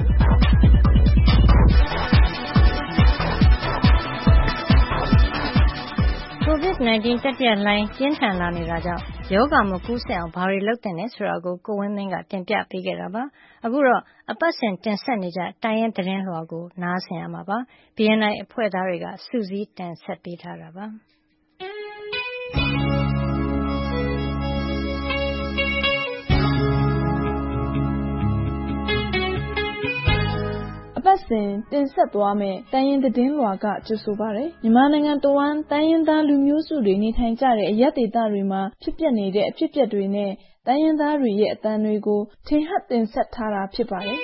ကိုဗစ် nineteen တတိယလှိုင်းပြင်းထန်လာနေတာကြောင့်ရောဂါမကူးစက်အောင်ဘာတွေလုပ်သင့်လဲဆိုတာကိုကိုဝင်းမင်းကတင်ပြပေးခဲ့တာပါအခုတော့အပတ်စဉ်တင်ဆက်နေကြတိုင်းရင်းသတင်းလွှာကိုနားဆင်ရမှာပါ B N I အဖွဲ့သားတွေကစူးစီးတင်ဆက်ပေးထားတာပါစဉ်တင်ဆက်သွားမယ့်တိုင်းရင်းသတင်းလွှာကကြိုဆိုပါရယ်မြန်မာနိုင်ငံတဝန်းတိုင်းရင်းသားလူမျိုးစုတွေနေထိုင်ကြတဲ့အရပ်ဒေသတွေမှာဖြစ်ပျက်နေတဲ့အဖြစ်အပျက်တွေနဲ့တိုင်းရင်းသားတွေရဲ့အသံတွေကိုထင်ဟပ်တင်ဆက်ထားတာဖြစ်ပါတယ်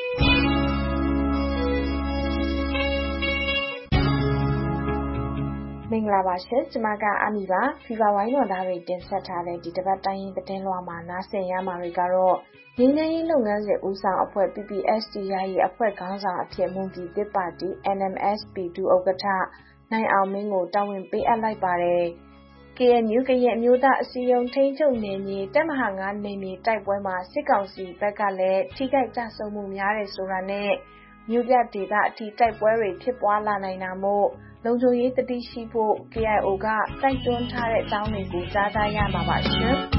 မင်္ဂလာပါရှင်ကျွန်မကအမီပါဖီဗာဝိုင်းတော်သားတွေတင်ဆက်ထားတဲ့ဒီတစ်ပတ်တိုင်းရင်းသတင်းလွှာမှာနားဆင်ရမှာတွေကတော့ငြိမ်းချမ်းရေးလုပ်ငန်းစဉ်ဦးဆောင်အဖွဲ့ ပီ ပီ အက်စ် တီ ယာယီအဖွဲ့ခေါင်းဆောင်အဖြစ်မွန်ပြည်သစ်ပါတီ အန် အမ် အက်စ် ပီ ဒုဥက္ကဋ္ဌနိုင်အောင်မင်းကိုတာဝန်ပေးအပ်လိုက်ပါတယ် ကေ အန် ယူ ကရင်အမျိုးသားအစည်းအရုံးထိန်းချုပ်နယ်မြေတပ်မဟာ ငါး နယ်မြေတိုက်ပွဲမှာစစ်ကောင်စီဘက်ကလည်းထိခိုက်ကျဆုံးမှုများတယ်ဆိုတာနဲ့မြို့ပြဒေသအထိတိုက်ပွဲတွေဖြစ်ပွားလာနိုင်တာမို့လုံခြုံရေးတတိရှိဖို့ ကေ အိုင် အို ကတိုက်တွန်းထားတဲ့အကြောင်းတွေကိုကြားသားရမှာပါရှင်။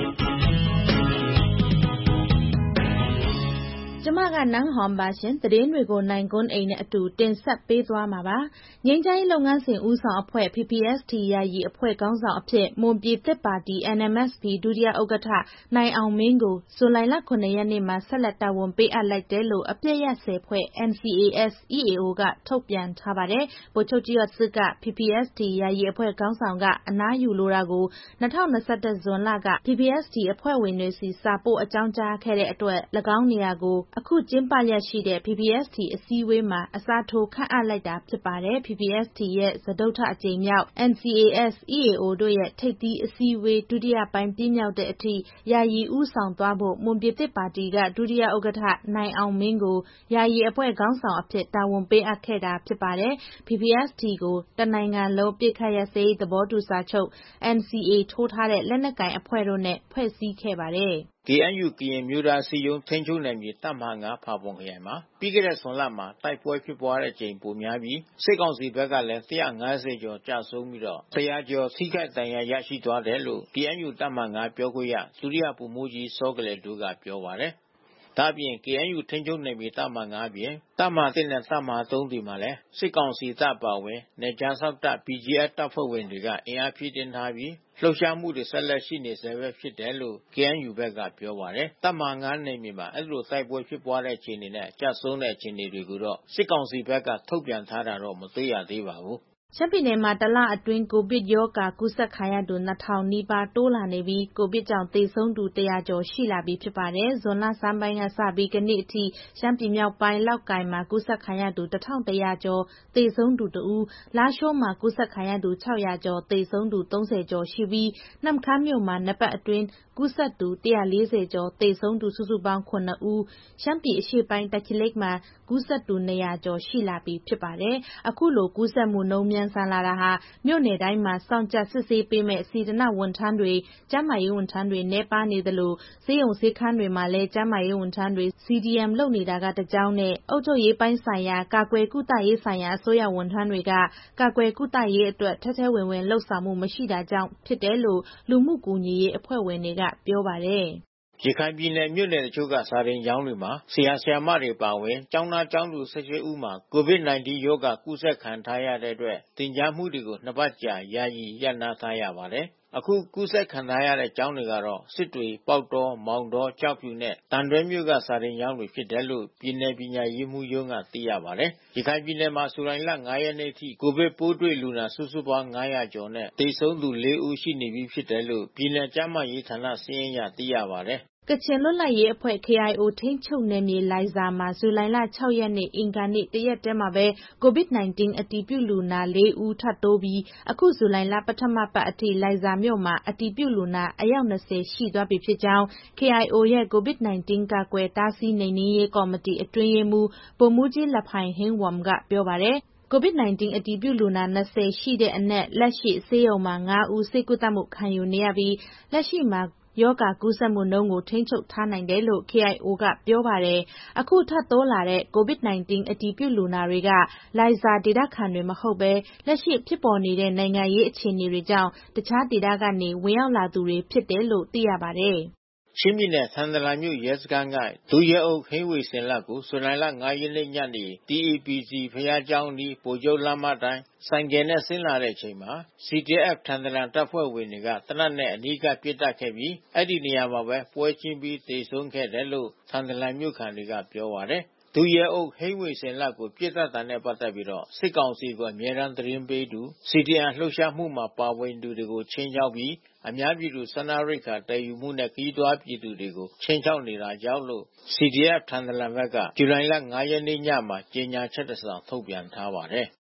ကျမကနန်းဟွန်ပါရှင်သတင်းတွေကိုနိုင်ကွန်းအိမ်နဲ့အတူတင်ဆက်ပေးသွားမှာပါငြိမ်းချမ်းရေးလုပ်ငန်းစဉ်ဦးဆောင်အဖွဲ့ ပီ ပီ အက်စ် တီ ယာယီအဖွဲ့ခေါင်းဆောင်အဖြစ်မွန်ပြည်သစ်ပါတီ အန် အမ် အက်စ် ပီ ဒုတိယဥက္ကဋ္ဌနိုင်အောင်မင်းကိုဇူလိုင်လ ခုနှစ်ရက်နေ့မှာဆက်လက်တာဝန်ပေးအပ်လိုက်တယ်လို့အပစ်ရပ်ဆယ်ဖွဲ့ အန် စီ အေ အက်စ် အီ အေ အို ကထုတ်ပြန်ထားပါတယ်ဗိုလ်ချုပ်ကြီးရော့စစ်က ပီ ပီ အက်စ် တီ ယာယီအဖွဲ့ခေါင်းဆောင်ကအနားယူလိုတာကို၂၀၂၁ ဇွန်လက ပီ ပီ အက်စ် တီ အဖွဲ့ဝင်တွေစီစာပို့အကြောင်းကြားခဲ့တဲ့အတွက်၎င်းနေရာကိုအခုကျင်းပလျက်ရှိတဲ့ ပီ ပီ အက်စ် တီ အစည်းအဝေးမှာအစားထိုးခန့်အပ်လိုက်တာဖြစ်ပါတယ်။ ပီ ပီ အက်စ် တီ ရဲ့စတုတ္ထအကြိမ်မြောက် အန် စီ အေ အက်စ် အီ အေ အို တို့ရဲ့ထိပ်သီးအစည်းအဝေးဒုတိယပိုင်းပြည့်မြောက်တဲ့အထိယာယီဦးဆောင်သွားဖို့မွန်ပြည်သစ်ပါတီကဒုတိယဥက္ကဋ္ဌနိုင်အောင်မင်းကိုယာယီအဖွဲ့ခေါင်းဆောင်အဖြစ်တာဝန်ပေးအပ်ခဲ့တာဖြစ်ပါတယ်။ ပီ ပီ အက်စ် တီ ကိုတနိုင်ငံလုံးပစ်ခတ်ရပ်စဲရေးသဘောတူစာချုပ် အန် စီ အေ ထိုးထားတဲ့လက်နက်ကိုင်အဖွဲ့တို့နဲ့ဖွဲ့စည်းခဲ့ပါတယ်။ကေ အန် ယူ ကရင်အမျိုးသားအစည်းအရုံးထိန်းချုပ်နယ်မြေတပ်မဟာ ငါး ဖာပွန်ခရိုင်မှာပြီးခဲ့တဲ့ဇွန်လမှာတိုက်ပွဲဖြစ်ပွားတဲ့အကြိမ်ပိုများပြီးစစ်ကောင်စီဘက်ကလည်း၁၅၀ကျော်ကျဆုံးပြီးတော့တရာကျော်ထိခိုက်ဒဏ်ရာရရှိသွားတယ်လို့ ကေ အန် ယူ တပ်မဟာ ငါး ပြောခွင့်ရဒုတိယဗိုလ်မှူးကြီးစောကလယ်ဒိုးကပြောပါတယ်။ဒါ့အပြင် ကေ အန် ယူ ထိန်းချုပ်နယ်မြေတပ်မဟာ ငါး အပြင်တပ်မဟာ တစ် နဲ့တပ်မဟာ သုံး တွေမှာလည်းစစ်ကောင်စီတပ်အပါအဝင်နယ်ခြားစောင့်တပ် ဘီ ဂျီ အက်ဖ် တပ်ဖွဲ့ဝင်တွေကအင်အားဖြည့်တင်းထားပြီးလှုပ်ရှားမှုတွေဆက်လက်ရှိနေဆဲပဲဖြစ်တယ်လို့ ကေ အန် ယူ ဘက်ကပြောပါတယ်။တပ်မဟာ ငါး နယ်မြေမှာအဲဒီလိုတိုက်ပွဲဖြစ်ပွားတဲ့အခြေအနေနဲ့ကျဆုံးတဲ့အခြေအနေတွေကိုတော့စစ်ကောင်စီဘက်ကထုတ်ပြန်ထားတာတော့မတွေ့ရသေးပါဘူး။ရှမ်းပြည်နယ်မှာတလအတွင်းကိုဗစ်ရောဂါကူးစက်ခံရသူနှစ်ထောင်နီးပါးတိုးလာနေပြီးကိုဗစ်ကြောင့်သေဆုံးသူတရာကျော်ရှိလာပြီဖြစ်ပါတယ်။ဇွန်လဆန်းပိုင်းကစပြီးကနေ့အထိရှမ်းပြည်မြောက်ပိုင်းလောက်ကိုင်မှာကူးစက်ခံရသူတစ်ထောင်တစ်ရာကျော်သေဆုံးသူတစ်ဦးလားရှိုးမှာကူးစက်ခံရသူခြောက်ရာကျော်သေဆုံးသူသုံးဆယ်ကျော်ရှိပြီးနမ့်ခမ်းမြို့မှာနှစ်ပတ်အတွင်းကူးစက်သူတစ်ရာလေးဆယ်ကျော်သေဆုံးသူစုစုပေါင်းခုနစ်ဦးရှမ်းပြည်အရှေ့ပိုင်းတာချီလိတ်မှာကူးစက်သူနှစ်ရာကျော်ရှိလာပြီဖြစ်ပါတယ်။အခုလိုကူးစက်မှုနှုန်းမြန်ဆန်လာတာဟာမြို့နယ်တိုင်းမှာစောင့်ကြပ်စစ်ဆေးပေးမဲ့စေတနာ့ဝန်ထမ်းတွေကျန်းမာရေးဝန်ထမ်းတွေနည်းပါးနေသလိုဆေးရုံဆေးခန်းတွေမှာလည်းကျန်းမာရေးဝန်ထမ်းတွေ စီ ဒီ အမ် လုပ်နေတာကတစ်ကြောင်းနဲ့အုပ်ချုပ်ရေးပိုင်းဆိုင်ရာကာကွယ်ကုသရေးဆိုင်ရာအစိုးရဝန်ထမ်းတွေကကာကွယ်ကုသရေးအတွက်ထဲထဲဝင်ဝင်လုပ်ဆောင်မှုမရှိတာကြောင့်ဖြစ်တယ်လို့လူမှုကူညီရေးအဖွဲ့ဝင်တွေကပြောပါတယ်။ရခိုင်ပြည်နယ်မြို့နယ်တချို့ကစာသင်ကျောင်းတွေမှာဆရာဆရာမတွေပါဝင်ကျောင်းသားကျောင်းသူ၁၈ဦးမှာကိုဗစ်၁၉ရောဂါကူးစက်ခံထားရတဲ့အတွက်သင်ကြားမှုတွေကိုနှစ်ပတ်ကြာယာယီရပ်နားထားရပါတယ်။အခုကူးစက်ခံထားရတဲ့ကျောင်းတွေကတော့စစ်တွေပေါက်တော်မောင်တောကျောက်ဖြူနဲ့တန်တွဲမြို့ကစာသင်ကျောင်းတွေဖြစ်တယ်လို့ပြည်နယ်ပညာရေးမှူးရုံးကသိရပါတယ်။ရခိုင်ပြည်နယ်မှာဇူလိုင်လငါးရက်နေ့အထိကိုဗစ်ပိုးတွေ့လူနာစုစုပေါင်းငါးရာကျော်နဲ့သေဆုံးသူလေးဦးရှိနေပြီဖြစ်တယ်လို့ပြည်နယ်ကျန်းမာရေးဌာနစာရင်းအရသိရပါတယ်။ကချင်လွတ်လပ်ရေးအဖွဲ့ ကေ အိုင် အို ထိန်းချုပ်နယ်မြေလိုင်ဇာမှာဇူလိုင်လခြောက်ရက်နေ့အင်္ဂါနေ့တရက်တည်းမှာပဲကိုဗစ်၁၉အတည်ပြုလူနာလေးဦးထပ်တိုးပြီးအခုဇူလိုင်လပထမပတ်အထိလိုင်ဇာမြို့မှာအတည်ပြုလူနာအယောက်၂၀ရှိသွားပြီဖြစ်ကြောင်း ကေ အိုင် အို ရဲ့ကိုဗစ်၁၉ကာကွယ်တားဆီးနှိမ်နင်းရေးကော်မတီအတွင်းရေးမှူးဗိုလ်မှူးကြီးလဖိုင်ဟိန်းဝမ်ကပြောပါတယ်။ကိုဗစ်၁၉အတည်ပြုလူနာ၂၀ရှိတဲ့အနက်လက်ရှိဆေးရုံမှာငါးဦးဆေးကုသမှုခံယူနေရပြီးလက်ရှိမှာရောဂါကူးစက်မှုနှုန်းကိုထိန်းချုပ်ထားနိုင်တယ်လို့ ကေ အိုင် အို ကပြောပါတယ်။အခုထပ်တိုးလာတဲ့ကိုဗစ်၁၉အတည်ပြုလူနာတွေကလိုင်ဇာဒေသခံတွေမဟုတ်ဘဲလက်ရှိဖြစ်ပေါ်နေတဲ့နိုင်ငံရေးအခြေအနေတွေကြောင့်တခြားဒေသကနေဝင်ရောက်လာသူတွေဖြစ်တယ်လို့သိရပါတယ်။ချင်းပြည်နယ်ထန်တလန်မြို့ရဲစခန်းကဒုရဲအုပ်ဟိန်းဝေစင်လတ်ကိုဇူလိုင်လငါးရက်နေ့ညနေ တီ အေ ပီ စီ ဘုရားကျောင်းအနီးဗိုလ်ချုပ်လမ်းမအတိုင်းဆိုင်ကယ်နဲ့ဆင်းလာတဲ့အချိန်မှာ စီ ဒီ အက်ဖ် ထန်တလန်တပ်ဖွဲ့ဝင်တွေကသေနတ်နဲ့အနီးကပ်ပစ်သတ်ခဲ့ပြီးအဲဒီနေရာမှာပဲပွဲချင်းပြီးသေဆုံးခဲ့တယ်လို့ထန်တလန်မြို့ခံတွေကပြောပါတယ်။ဒုရဲအုပ်ဟိန်းဝေစင်လတ်ကိုပြစ်ဒဏ်တာနဲ့ပတ်သက်ပြီးတော့စစ်ကောင်စီကအမြဲတမ်းသတင်းပေးသူ စီ ဒီ အမ် လှုပ်ရှားမှုမှာပါဝင်သူတွေကိုချင်းချောက်ပြီးအများပြည်သူစားနပ်ရိက္ခာတည်ယူမှုနဲ့ခရီးသွားပြည်သူတွေကိုချင်းချောက်နေတာကြောင့်လို့ စီ ဒီ အက်ဖ် ထန်တလန်ဘက်ကဇူလိုင်လ ၅ ရက်နေ့ညမှာကြေညာချက်တစ်စောင်ထုတ်ပြန်ထားပါတယ်။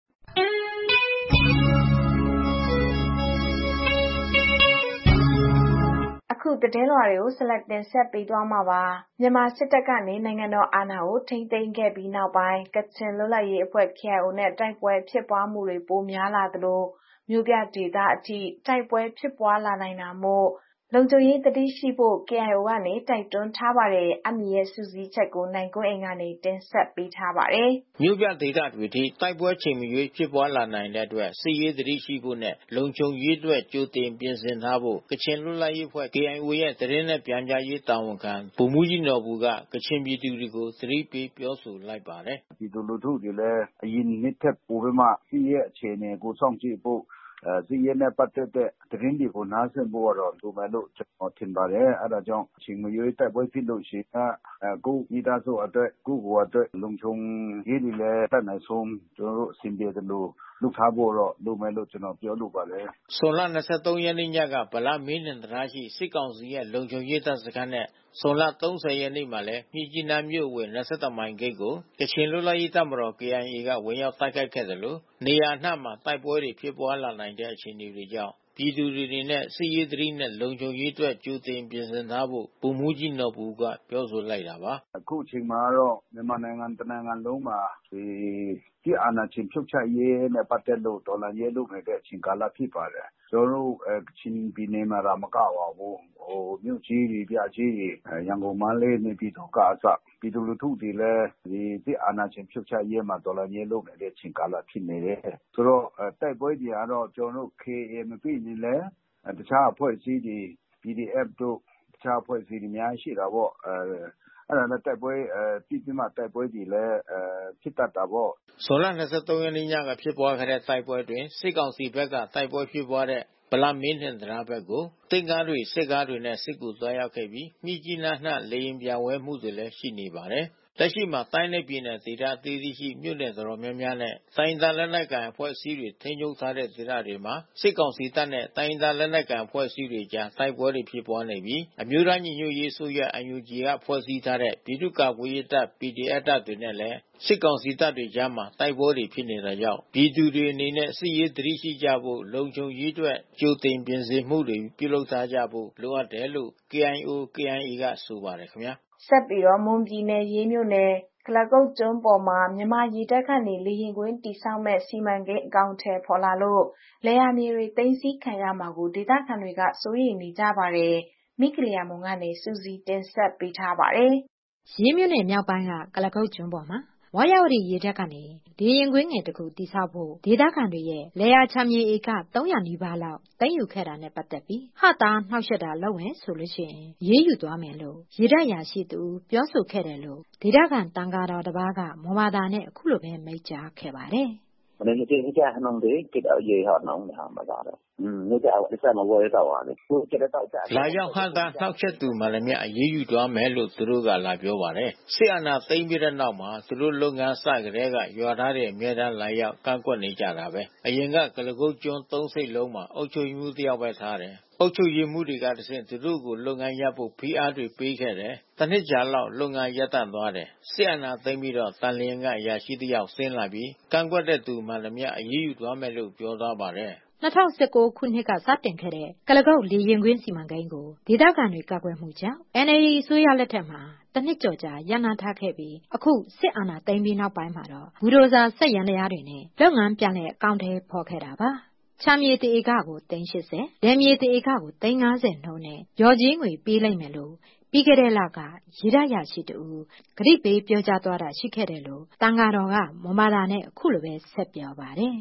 အခုသတင်းလွှာတွေကိုဆက်လက်တင်ဆက်ပေးသွားမှာပါမြန်မာစစ်တပ်ကနေနိုင်ငံတော်အာဏာကိုထိန်းသိမ်းခဲ့ပြီးနောက်ပိုင်းကချင်လွတ်လပ်ရေးအဖွဲ့ ကေ အိုင် အို နဲ့တိုက်ပွဲဖြစ်ပွားမှုတွေပိုများလာသလိုမြို့ပြဒေသအထိတိုက်ပွဲဖြစ်ပွားလာနိုင်တာမို့လုံခြုံရေးသတိရှိဖို့ ကေ အိုင် အို ကနေတိုက်တွန်းထားပါတယ်။အမီရဲ့စုစည်းချက်ကိုနိုင်ကွန်းအိမ်ကနေတင်ဆက်ပေးထားပါတယ်။မြို့ပြဒေသတွေထိတိုက်ပွဲချိန်မရွေးဖြစ်ပွားလာနိုင်တဲ့အတွက်စစ်ရေးသတိရှိဖို့နဲ့လုံခြုံရေးအတွက်ကြိုတင်ပြင်ဆင်ထားဖို့ကချင်လွတ်လပ်ရေးအဖွဲ့ ကေ အိုင် အို ရဲ့သတင်းနဲ့ပြန်ကြားရေးတာဝန်ခံဗိုလ်မှူးကြီးနော်ဘူကကချင်ပြည်သူတွေကိုသတိပေးပြောဆိုလိုက်ပါတယ်။ပြည်သူလူထုတွေလည်းအရင်နှစ်ထက်ပိုပြီးမှစစ်ရေးအခြေအနေကိုစောင့်ကြည့်ဖို့အဲစစ်ရေးနဲ့ပတ်သက်တဲ့သတင်းတွေကိုနားဆင်ဖို့တော့လိုမယ်လို့ကျွန်တော်ထင်ပါတယ်အဲဒါကြောင့်အချိန်မရွေးတိုက်ပွဲဖြစ်လို့ရှိရင်အခုမိသားစုအတွက်ကိုယ့်ကိုယ်အတွက်လုံခြုံရေးတွေလည်းတတ်နိုင်ဆုံးကျွန်တော်တို့အစဉ်ပြေတယ်လို့လုပ်ထားဖို့တော့လိုမယ်လို့ကျွန်တော်ပြောလိုပါတယ်။ဇွန်လ ၂၃ ရက်နေ့ညကဗလမင်းထင်တရားရှိစစ်ကောင်စီရဲ့လုံခြုံရေးတပ်စခန်းနဲ့ဇွန်လ ၃၀ ရက်နေ့မှာလည်းမြစ်ကြီးနားမြို့အဝင်၂၁မိုင်ဂိတ်ကိုကချင်လွတ်လပ်ရေးတပ်မတော် ကေ အိုင် အေ ကဝင်ရောက်တိုက်ခိုက်ခဲ့တယ်လို့နေရာအနှံ့မှာတိုက်ပွဲတွေဖြစ်ပွားလာနိုင်တဲ့အခြေအနေတွေကြောင့်ပြည်သူတွေအနေနဲ့စစ်ရေးသတိနဲ့လုံခြုံရေးအတွက်ကြိုတင်ပြင်ဆင်ထားဖို့ဗိုလ်မှူးကြီးနော်ဘူကပြောဆိုလိုက်တာပါ။အခုချိန်မှာတော့မြန်မာနိုင်ငံတနိုင်ငံလုံးမှာဒီဒီအာဏာရှင်ဖြုတ်ချရေးနဲ့ပတ်သက်လို့တော်လှန်ရေးလုပ်နေတဲ့အချိန်ကာလဖြစ်ပါတယ်။ကျွန်တော်တို့ကချင်ပြည်နယ်မှာမကပါဘူး။ဟိုမြို့ကြီးတွေပြကြီးတွေရန်ကုန်မန္တလေးနေပြည်တော်ကအစပြည်သူလူထုတွေလည်းဒီဒီအာဏာရှင်ဖြုတ်ချရေးမှာတော်လှန်ရေးလုပ်နေတဲ့အချိန်ကာလဖြစ်နေတယ်။ဆိုတော့တိုက်ပွဲတွေကတော့ကျွန်တော်တို့ ကေ အေ မပြည့်နေလဲတခြားအဖွဲ့အစည်းတွေ ပီ ဒီ အက်ဖ် တို့တခြားအဖွဲ့အစည်းတွေအများရှိတာပေါ့အဲအဲ့ဒါနဲ့တိုက်ပွဲအဲပြည်ပြမှာတိုက်ပွဲတွေလည်းအဲဖြစ်တတ်တာပေါ့ဇွန်လ ၂၃ ရက်နေ့ညကဖြစ်ပွားခဲ့တဲ့တိုက်ပွဲတွင်စစ်ကောင်စီဘက်ကတိုက်ပွဲဖြစ်ပွားတဲ့ဗလမင်းထင်တရားဘက်ကိုတင့်ကားတွေစစ်ကားတွေနဲ့စစ်ကူသွားရောက်ခဲ့ပြီးမြစ်ကြီးနားနှံလေရင်ပြဝဲမှုတွေလည်းရှိနေပါတယ်လက်ရှိမှာတိုင်းနယ်ပြည်နယ်ဒေသအသီးသီးရှိမြို့နယ်တော်တော်များများနဲ့တိုင်းဒေသလက်နက်ကိုင်အဖွဲ့အစည်းတွေထိန်းချုပ်ထားတဲ့ဒေသတွေမှာစစ်ကောင်စီတပ်နဲ့တိုင်းဒေသလက်နက်ကိုင်အဖွဲ့အစည်းတွေကြားတိုက်ပွဲတွေဖြစ်ပွားနေပြီးအမျိုးသားညီညွတ်ရေးအစိုးရ အန် ယူ ဂျီ ကဖွဲ့စည်းထားတဲ့ပြည်သူ့ကာကွယ်ရေးတပ် ပီ ဒီ အက်ဖ် တပ်တွေနဲ့လည်းစစ်ကောင်စီတပ်တွေကြားမှာတိုက်ပွဲတွေဖြစ်နေတာကြောင့်ပြည်သူတွေအနေနဲ့စစ်ရေးသတိရှိကြဖို့လုံခြုံရေးအတွက်ကြိုတင်ပြင်ဆင်မှုတွေပြုလုပ်ထားကြဖို့လိုအပ်တယ်လို့ ကေ အိုင် အို ကေ အိုင် အေ ကဆိုပါတယ်ခင်ဗျာဆက်ပြီးတော့မွန်ပြည်နယ်ရေးမြို့နယ်ကလကုတ်ကျွန်းပေါ်မှာမြန်မာရေတပ်ကနေလေရင်ကွင်းတိစောက်မဲ့စီမံကိန်းအကောင့်ထဲပေါ်လာလို့လယ်ယာမြေတွေသိမ်းဆည်းခံရမှာကိုဒေသခံတွေကစိုးရိမ်နေကြပါတယ်မိကလျာမုံကနေစူးစီးတင်ဆက်ပေးထားပါတယ်ရေးမြို့နယ်မြောက်ပိုင်းကကလကုတ်ကျွန်းပေါ်မှာဝါရဝတီရေတပ်ကနေလေရင်ကွင်းငယ်တစ်ခုတိစောက်ဖို့ဒေသခံတွေရဲ့လယ်ယာချမ်းမြေဧကသုံးရာနီးပါးလောက်သိမ်းယူခဲ့တာနဲ့ပတ်သက်ပြီးဟတာနှောက်ယှက်တာလုပ်ဝင်ဆိုလို့ရှိရင်ရေးယူသွားမယ်လို့ရေတပ်ရာရှိသူပြောဆိုခဲ့တယ်လို့ဒေသခံတန်ဃာတော်တစ်ပါးကမွန်ဘာသာနဲ့အခုလိုပဲမိန့်ကြားခဲ့ပါတယ်မနေ့ကတည်းကဟနုံတွေကိတော့ရေဟောနောင်းဟာမှာတော့อืมนี่จะเอาไอ้แซ่มาบ่ได้တော့လေကိုကျတော့ကြလာရောက်ဟန်တာနှောက်ချက်သူမှလည်းမြအရေးယူသွားမယ်လို့သူတို့ကလာပြောပါတယ်စစ်အာဏာသိမ်းပြီးတဲ့နောက်မှာသူတို့လုပ်ငန်းစကြတဲ့ကရွာသားတွေအမြဲတမ်းလာရောက်ကန့်ကွက်နေကြတာပဲအရင်ကကလကုတ်ကျွန်းသုံးစိတ်လုံးမှာအုပ်ချုပ်မှုတယောက်ပဲထားတယ်အုပ်ချုပ်ရေးမှုတွေကတဆင့်သူတို့ကိုလုပ်ငန်းရပ်ဖို့ဖိအားတွေပေးခဲ့တယ်တနှစ်ကြာလောက်လုပ်ငန်းရပ်တန့်သွားတယ်စစ်အာဏာသိမ်းပြီးတော့တန်လျင်ကအရာရှိတယောက်ဆင်းလာပြီးကန့်ကွက်တဲ့သူမှလည်းမြအရေးယူသွားမယ်လို့ပြောသွားပါတယ်၂၀၁၉ ခုနှစ်ကစတင်ခဲ့တဲ့ကလကုတ်လေရင်ကွင်းစီမံကိန်းကိုဒေသခံတွေကာကွယ်မှုကြောင့် အန် အယ် လ် ဒီ အစိုးရလက်ထက်မှာတနှစ်ကျော်ကြာရပ်နားထားခဲ့ပြီးအခုစစ်အာဏာသိမ်းပြီးနောက်ပိုင်းမှာတော့ဘူဒိုဇာစက်ယန္တရားတွေနဲ့လုပ်ငန်းပြန်လည်အကောင့်ထဲပေါ်ခဲ့တာပါချမ်းမြေတဧကကိုသိန်း၈၀လယ်မြေတဧကကိုသိန်း၅၀နှုန်းနဲ့ရော်ကြီးငွေပေးလိုက်မယ်လို့ပြီးခဲ့တဲ့လကရေတပ်ရရှိတူဂရိပေးပြောကြားသွားတာရှိခဲ့တယ်လို့တန်ဃာတော်ကမွန်ဘာသာနဲ့အခုလိုပဲဆက်ပြောပါတယ်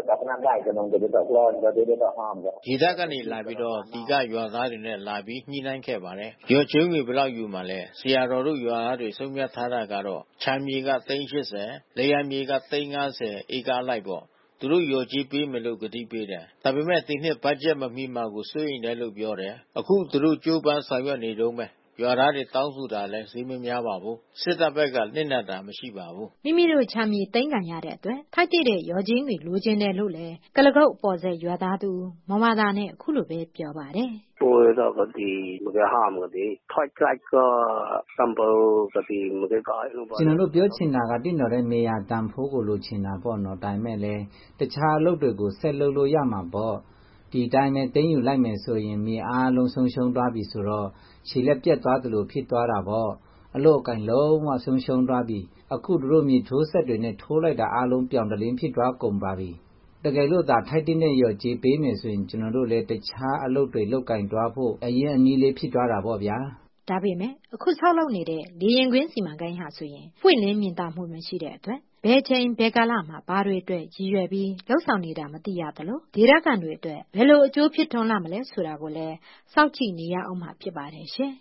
ရေတပ်ကနေလာပြီးတော့ဒီကရွာသားတွေနဲ့လာပြီးညှိနှိုင်းခဲ့ပါတယ်ရော်ချင်းငွေဘယ်လောက်ယူမှလဲဆရာတော်တို့ရွာသားတွေဆုံးဖြတ်ထားတာကတော့ချမ်းမြေကသိန်း၈၀လယ်ယာမြေကသိန်း၅၀ဧကလိုက်ပေါ့သူတို့ရော်ကြီးပေးမယ်လို့ကတိပေးတယ်ဒါပေမဲ့ဒီနှစ်ဘတ်ဂျက်မမီမှာကိုစိုးရိမ်တယ်လို့ပြောတယ်အခုသူတို့ကြိုးပမ်းဆောင်ရွက်နေတော့မယ်ရရွာသားတွေတောင်းဆိုတာလည်းဈေးမများပါဘူး။စစ်တပ်ဘက်ကနစ်နာတာမရှိပါဘူး။မိမိတို့ချမ်းမြေသိမ်းခံရတဲ့အတွက်ထိုက်တဲ့ရောချင်းတွေလိုချင်တယ်လို့လည်းကလကုတ်ပေါ်ဆက်ရွာသားသူမမသားနဲ့အခုလိုပဲပြောပါတယ်။ပိုတော့ကဒီမကဟာမကဒီထိုက်လိုက်ကစံပေါ်ကဒီမကကိုင်းလို့ပါကျွန်တော်တို့ပြောချင်တာကတင်းတော်တဲ့နေရာတန်ဖိုးကိုလိုချင်တာပေါ့နော်ဒါပေမဲ့လည်းတခြားအလုပ်တွေကိုဆက်လုပ်လို့ရမှာပေါ့ဒီတိုင်းနဲ့တင်းယူလိုက်မယ်ဆိုရင်မြေအားလုံးဆုံးရှုံးသွားပြီဆိုတော့ခြေလက်ပြတ်သွားသလိုဖြစ်သွားတာပေါ့အလို့အကင်လုံးဝဆုံးရှုံးသွားပြီအခုတို့မြေထိုးဆက်တွေနဲ့ထိုးလိုက်တာအားလုံးပြောင်းတလင်းဖြစ်သွားကုန်ပါပြီတကယ်လို့သာထိုက်တင်းနဲ့ရော်ကြေးပေးမယ်ဆိုရင်ကျွန်တော်တို့လည်းတခြားအလုပ်တွေလုပ်ကင်သွားဖို့အရင်အနည်းလေးဖြစ်သွားတာပေါ့ဗျာဒါပေမဲ့အခုဆောက်လုပ်နေတဲ့လေရင်ကွင်းစီမံကိန်းဟာဆိုရင်ပွင့်လင်းမြင်သာမှုမရှိတဲ့အတွက်ဘယ်ချိန်ဘယ်ကာလမှာဘာတွေအတွက်ရည်ရွယ်ပြီးလှုပ်ဆောင်နေတာမသိရသလိုဒေသခံတွေအတွက်ဘယ်လိုအကျိုးဖြစ်ထွန်းလာမလဲဆိုတာကိုလည်းစောင့်ကြည့်နေရအောင်မှာဖြစ်ပါတယ်ရှင်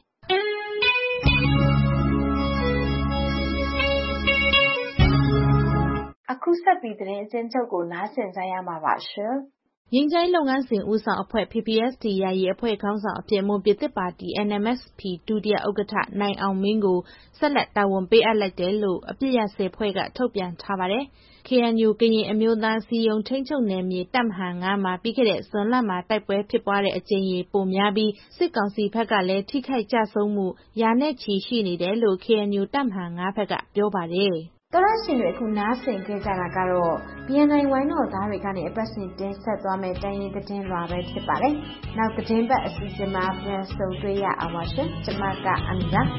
အခုဆက်ပြီးသတင်းအကျဉ်းချုပ်ကိုနားဆင်ကြရမှာပါရှင်ငြိမ်းချမ်းလုပ်ငန်းစဉ်ဦးဆောင်အဖွဲ့ P P S T ယာယီအဖွဲ့ခေါင်းဆောင်အဖြစ်မွန်ပြည်သစ်ပါတီ N M S P ဒုတိယဥက္ကဋ္ဌနိုင်အောင်မင်းကိုဆက်လက်တာဝန်ပေးအပ်လိုက်တယ်လို့အပြစ်ရစေဖွဲ့ကထုတ်ပြန်ထားပါတယ်။ K N U ကရင်အမျိုးသားစီယုံထိန်းချုပ်နယ်မြေတပ်မဟာငါးမှာပြီးခဲ့တဲ့ဇွန်လမှာတိုက်ပွဲဖြစ်ပွားတဲ့အကြိမ်ရေပိုများပြီးစစ်ကောင်စီဘက်ကလည်းထိခိုက်ကြဆုံးမှုရာနဲ့ချီရှိနေတယ်လို့ K N U တပ်မဟာငါးဘက်ကပြောပါတယ်။တော်ရရှင်တွေအခုနားဆင်ကြကြတာကတော့ B N I ဝိုင်းတော်သားတွေကနေအပတ်စဉ်တင်ဆက်သွားမယ့်တိုင်းရင်းသတင်းလွှာပဲဖြစ်ပါတယ်။နောက်သတင်းပတ်အစီအစဉ်မှာပြန်ဆုံတွေ့ရအောင်ပါရှင်။ကျွန်မကအမီပါ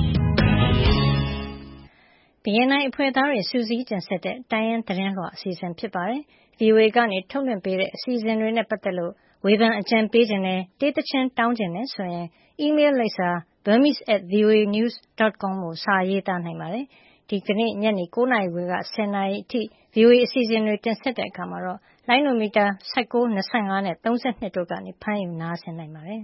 ။ B N I အဖွဲ့သားတွေစူးစီးတင်ဆက်တဲ့တိုင်းရင်းသတင်းလွှာအစီအစဉ်ဖြစ်ပါတယ်။ V O A ကနေထုတ်လွှင့်ပေးတဲ့အစီအစဉ်တွေနဲ့ပတ်သက်လို့ဝေဖန်အကြံပေးခြင်းနဲ့တေးသချင်းတောင်းခြင်းနဲ့ဆိုရင် email လိပ်စာ burmese at v o a news dot com ကိုစာရေးသားနိုင်ပါတယ်။ဒီကနေ့ညနေ၉နာရီခွဲကဆယ်နာရီအထိ V O A အစီအစဉ်တွေတင်ဆက်တဲ့အခါမှာတော့လိုင်းနိုမီတာ၁၉ ၂၅နဲ့၃၂တို့ကနေဖမ်းယူနားဆင်နိုင်ပါတယ်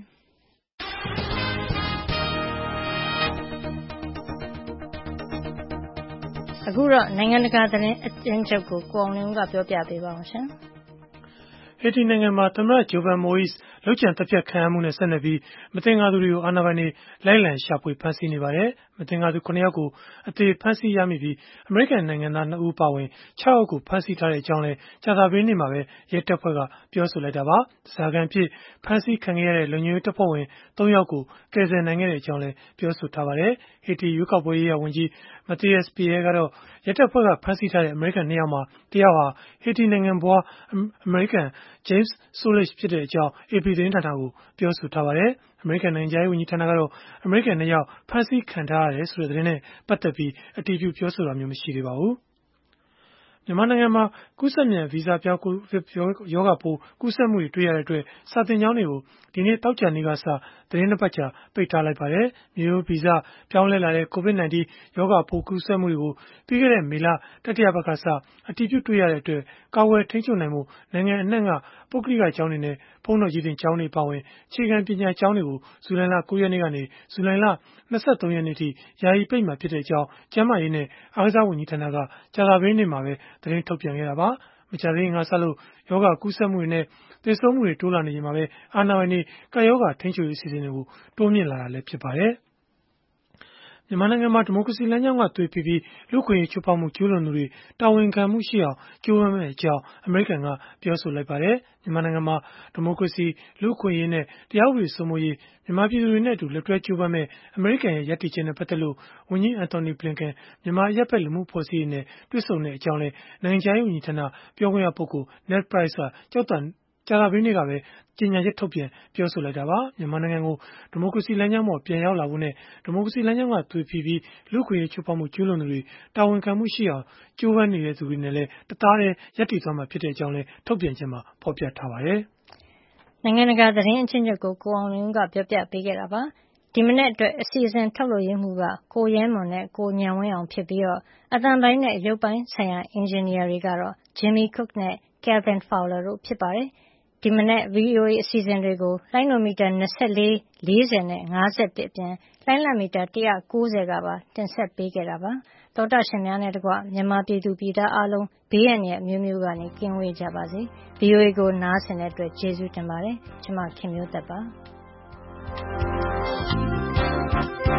။အခုတော့နိုင်ငံတကာသတင်းအကျဉ်းချုပ်ကိုကိုအောင်လင်းကပြောပြပေးပါအောင်ရှင်။ဟေတီနိုင်ငံမှာသမ္မတဂျိုဗန်မိုအိစ်လုပ်ကြံတပ်ဖြတ်ခံရမှုနဲ့ဆက်နွယ်ပြီးမသင်္ကာသူတွေကိုအာဏာပိုင်တွေလိုက်လံရှာဖွေဖမ်းဆီးနေပါတယ်။မသင်္ကာသူခုနှစ်ယောက်ကိုအသေဖမ်းဆီးရမိပြီးအမေရိကန်နိုင်ငံသားနှစ်ဦးပါဝင်ခြောက်ယောက်ကိုဖမ်းဆီးထားတဲ့အကြောင်းလည်းကြာသပတေးနေ့မှာပဲရဲတပ်ဖွဲ့ကပြောဆိုလိုက်တာပါ။စာခံဖြစ်ဖမ်းဆီးခံခဲ့ရတဲ့လုံခြုံရေးတပ်ဖွဲ့ဝင်သုံးယောက်ကိုကယ်ဆယ်နိုင်ခဲ့တဲ့အကြောင်းလည်းပြောဆိုထားပါတယ်။ဟေတီရွေးကောက်ပွဲရေးရာဝန်ကြီးမတ်တီးယပ်စ်ပီရဲကတော့ရဲတပ်ဖွဲ့ကဖမ်းဆီးထားတဲ့အမေရိကန်နှစ်ယောက်မှာတယောက်ဟာဟေတီနိုင်ငံဘွားအမေရိကန် James Solich ဖြစ်တဲ့အကြောင်း A P သတင်းဌာနကိုပြောဆိုထားပါတယ်။အမေရိကန်နိုင်ငံခြားရေးဝန်ကြီးဌာနကတော့အမေရိကန်နှစ်ယောက်ဖမ်းဆီးခံထားရတယ်ဆိုတဲ့သတင်းနဲ့ပတ်သက်ပြီးအတည်ပြုပြောဆိုတာမျိုးမရှိသေးပါဘူး။မြန်မာနိုင်ငံမှာကူးစက်မြန်ဗီဇပြောင်းရောဂါပိုးကူးစက်မှုတွေတွေ့ရတဲ့အတွက်စာသင်ကျောင်းတွေကိုဒီနေ့တောက်ကြနေ့ကစသတင်းနှစ်ပတ်ကြာပိတ်ထားလိုက်ပါတယ်။မျိုးဗီဇပြောင်းလဲလာတဲ့ COVID 19 ရောဂါပိုးကူးစက်မှုတွေကိုပြီးခဲ့တဲ့မေလတတိယပတ်ကစအတည်ပြုတွေ့ရတဲ့အတွက်ကာဝယ်ထိန်းချုပ်နိုင်မှုနိုင်ငံအနှံ့ကပုဂ္ဂလိကကျောင်းတွေနဲ့ဘုန်းတော်ကြီးတင်ကျောင်းတွေပါဝင်အခြေခံပညာကျောင်းတွေကိုဇူလိုင်လ၉ရက်နေ့ကနေဇူလိုင်လ၂၃ရက်နေ့ထိယာယီပိတ်မှာဖြစ်တဲ့အကြောင်းကျန်းမာရေးနဲ့အားကစားဝန်ကြီးဌာနကကြာသပတေးနေ့မှာပဲသတင်းထုတ်ပြန်ခဲ့တာပါ။မကြာသေးခင်ကစလို့ယောဂကူးစက်မှုတွေနဲ့သေဆုံးမှုတွေတိုးလာနေချိန်မှာပဲအာဏာပိုင်တွေကပ်ရောဂါထိန်းချုပ်ရေးအစီအစဉ်တွေကိုတိုးမြှင့်လာတာလည်းဖြစ်ပါတယ်။မြန်မာနိုင်ငံမှာဒီမိုကရေစီလမ်းကြောင်းကသွေးဖီပြီးလူ့အခွင့်အရေးချိုးဖောက်မှုကျူးလွန်သူတွေတာဝန်ခံမှုရှိအောင်ကြိုးပမ်းမယ့်အကြောင်းအမေရိကန်ကပြောဆိုလိုက်ပါတယ်။မြန်မာနိုင်ငံမှာဒီမိုကရေစီလူ့အခွင့်အရေးနဲ့တရားဥပဒေစိုးမိုးရေးမြန်မာပြည်သူတွေနဲ့အတူလက်တွဲကြိုးပမ်းမယ့်အမေရိကန်ရဲ့ရည်တည်ချက်နဲ့ပတ်သက်လို့ဝန်ကြီးအန်တိုနီဘလင်ကန်မြန်မာအရပ်ဘက်လူမှုအဖွဲ့အစည်းတွေနဲ့တွေ့ဆုံတဲ့အကြောင်းလည်းနိုင်ငံခြားရေးဝန်ကြီးဌာနပြောခွင့်ရပုဂ္ဂိုလ် Ned Price ကကြောက်တန်ကြာသပတေးနေ့ကပဲကြေညာချက်ထုတ်ပြန်ပြောဆိုလိုက်တာပါမြန်မာနိုင်ငံကိုဒီမိုကရေစီလမ်းကြောင်းပေါ်ပြန်ရောက်လာဖို့နဲ့ဒီမိုကရေစီလမ်းကြောင်းကသွေဖီပြီးလူ့အခွင့်အရေးချိုးဖောက်မှုကျူးလွန်သူတွေတာဝန်ခံမှုရှိအောင်ကြိုးပမ်းနေတဲ့သူတွေနဲ့လည်းတသားတည်းရပ်တည်သွားမှာဖြစ်တဲ့အကြောင်းလည်းထုတ်ပြန်ချက်မှာဖော်ပြထားပါတယ်နိုင်ငံတကာသတင်းအချင်းချုပ်ကိုကိုအောင်လင်းကပြောပြပေးခဲ့တာပါဒီမနေ့အတွက်အစီအစဉ်ထုတ်လို့ရမှုကကိုရဲမွန်နဲ့ကိုညံဝင်းအောင်ဖြစ်ပြီးတော့အတန်ပိုင်းနဲ့ရုပ်ပိုင်းဆိုင်ရာအင်ဂျင်နီယာတွေကတော့ Jimmy Cook နဲ့ Kevin Fowler တို့ဖြစ်ပါတယ်ဒီမနေ့ V O A အစီအစဉ်တွေကိုလိုင်းနိုမီတာ၂၄ ၄၀နဲ့၅၁အပြင်လိုင်းလမီတာ၁၉၀ကပါတင်ဆက်ပေးခဲ့တာပါတောတာရှင်များနဲ့တကွမြန်မာပြည်သူပြည်သားအားလုံးဘေးရန်ရဲ့အမျိုးမျိုးကနေကင်းဝေးကြပါစေ V O A ကိုနားဆင်တဲ့အတွက်ကျေးဇူးတင်ပါတယ်ကျွန်မခင်မျိုးသက်ပါ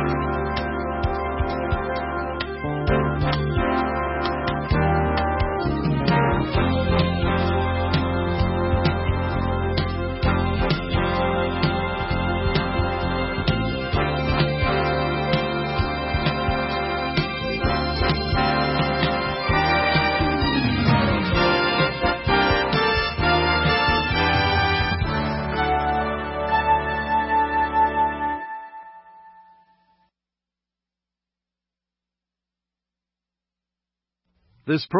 This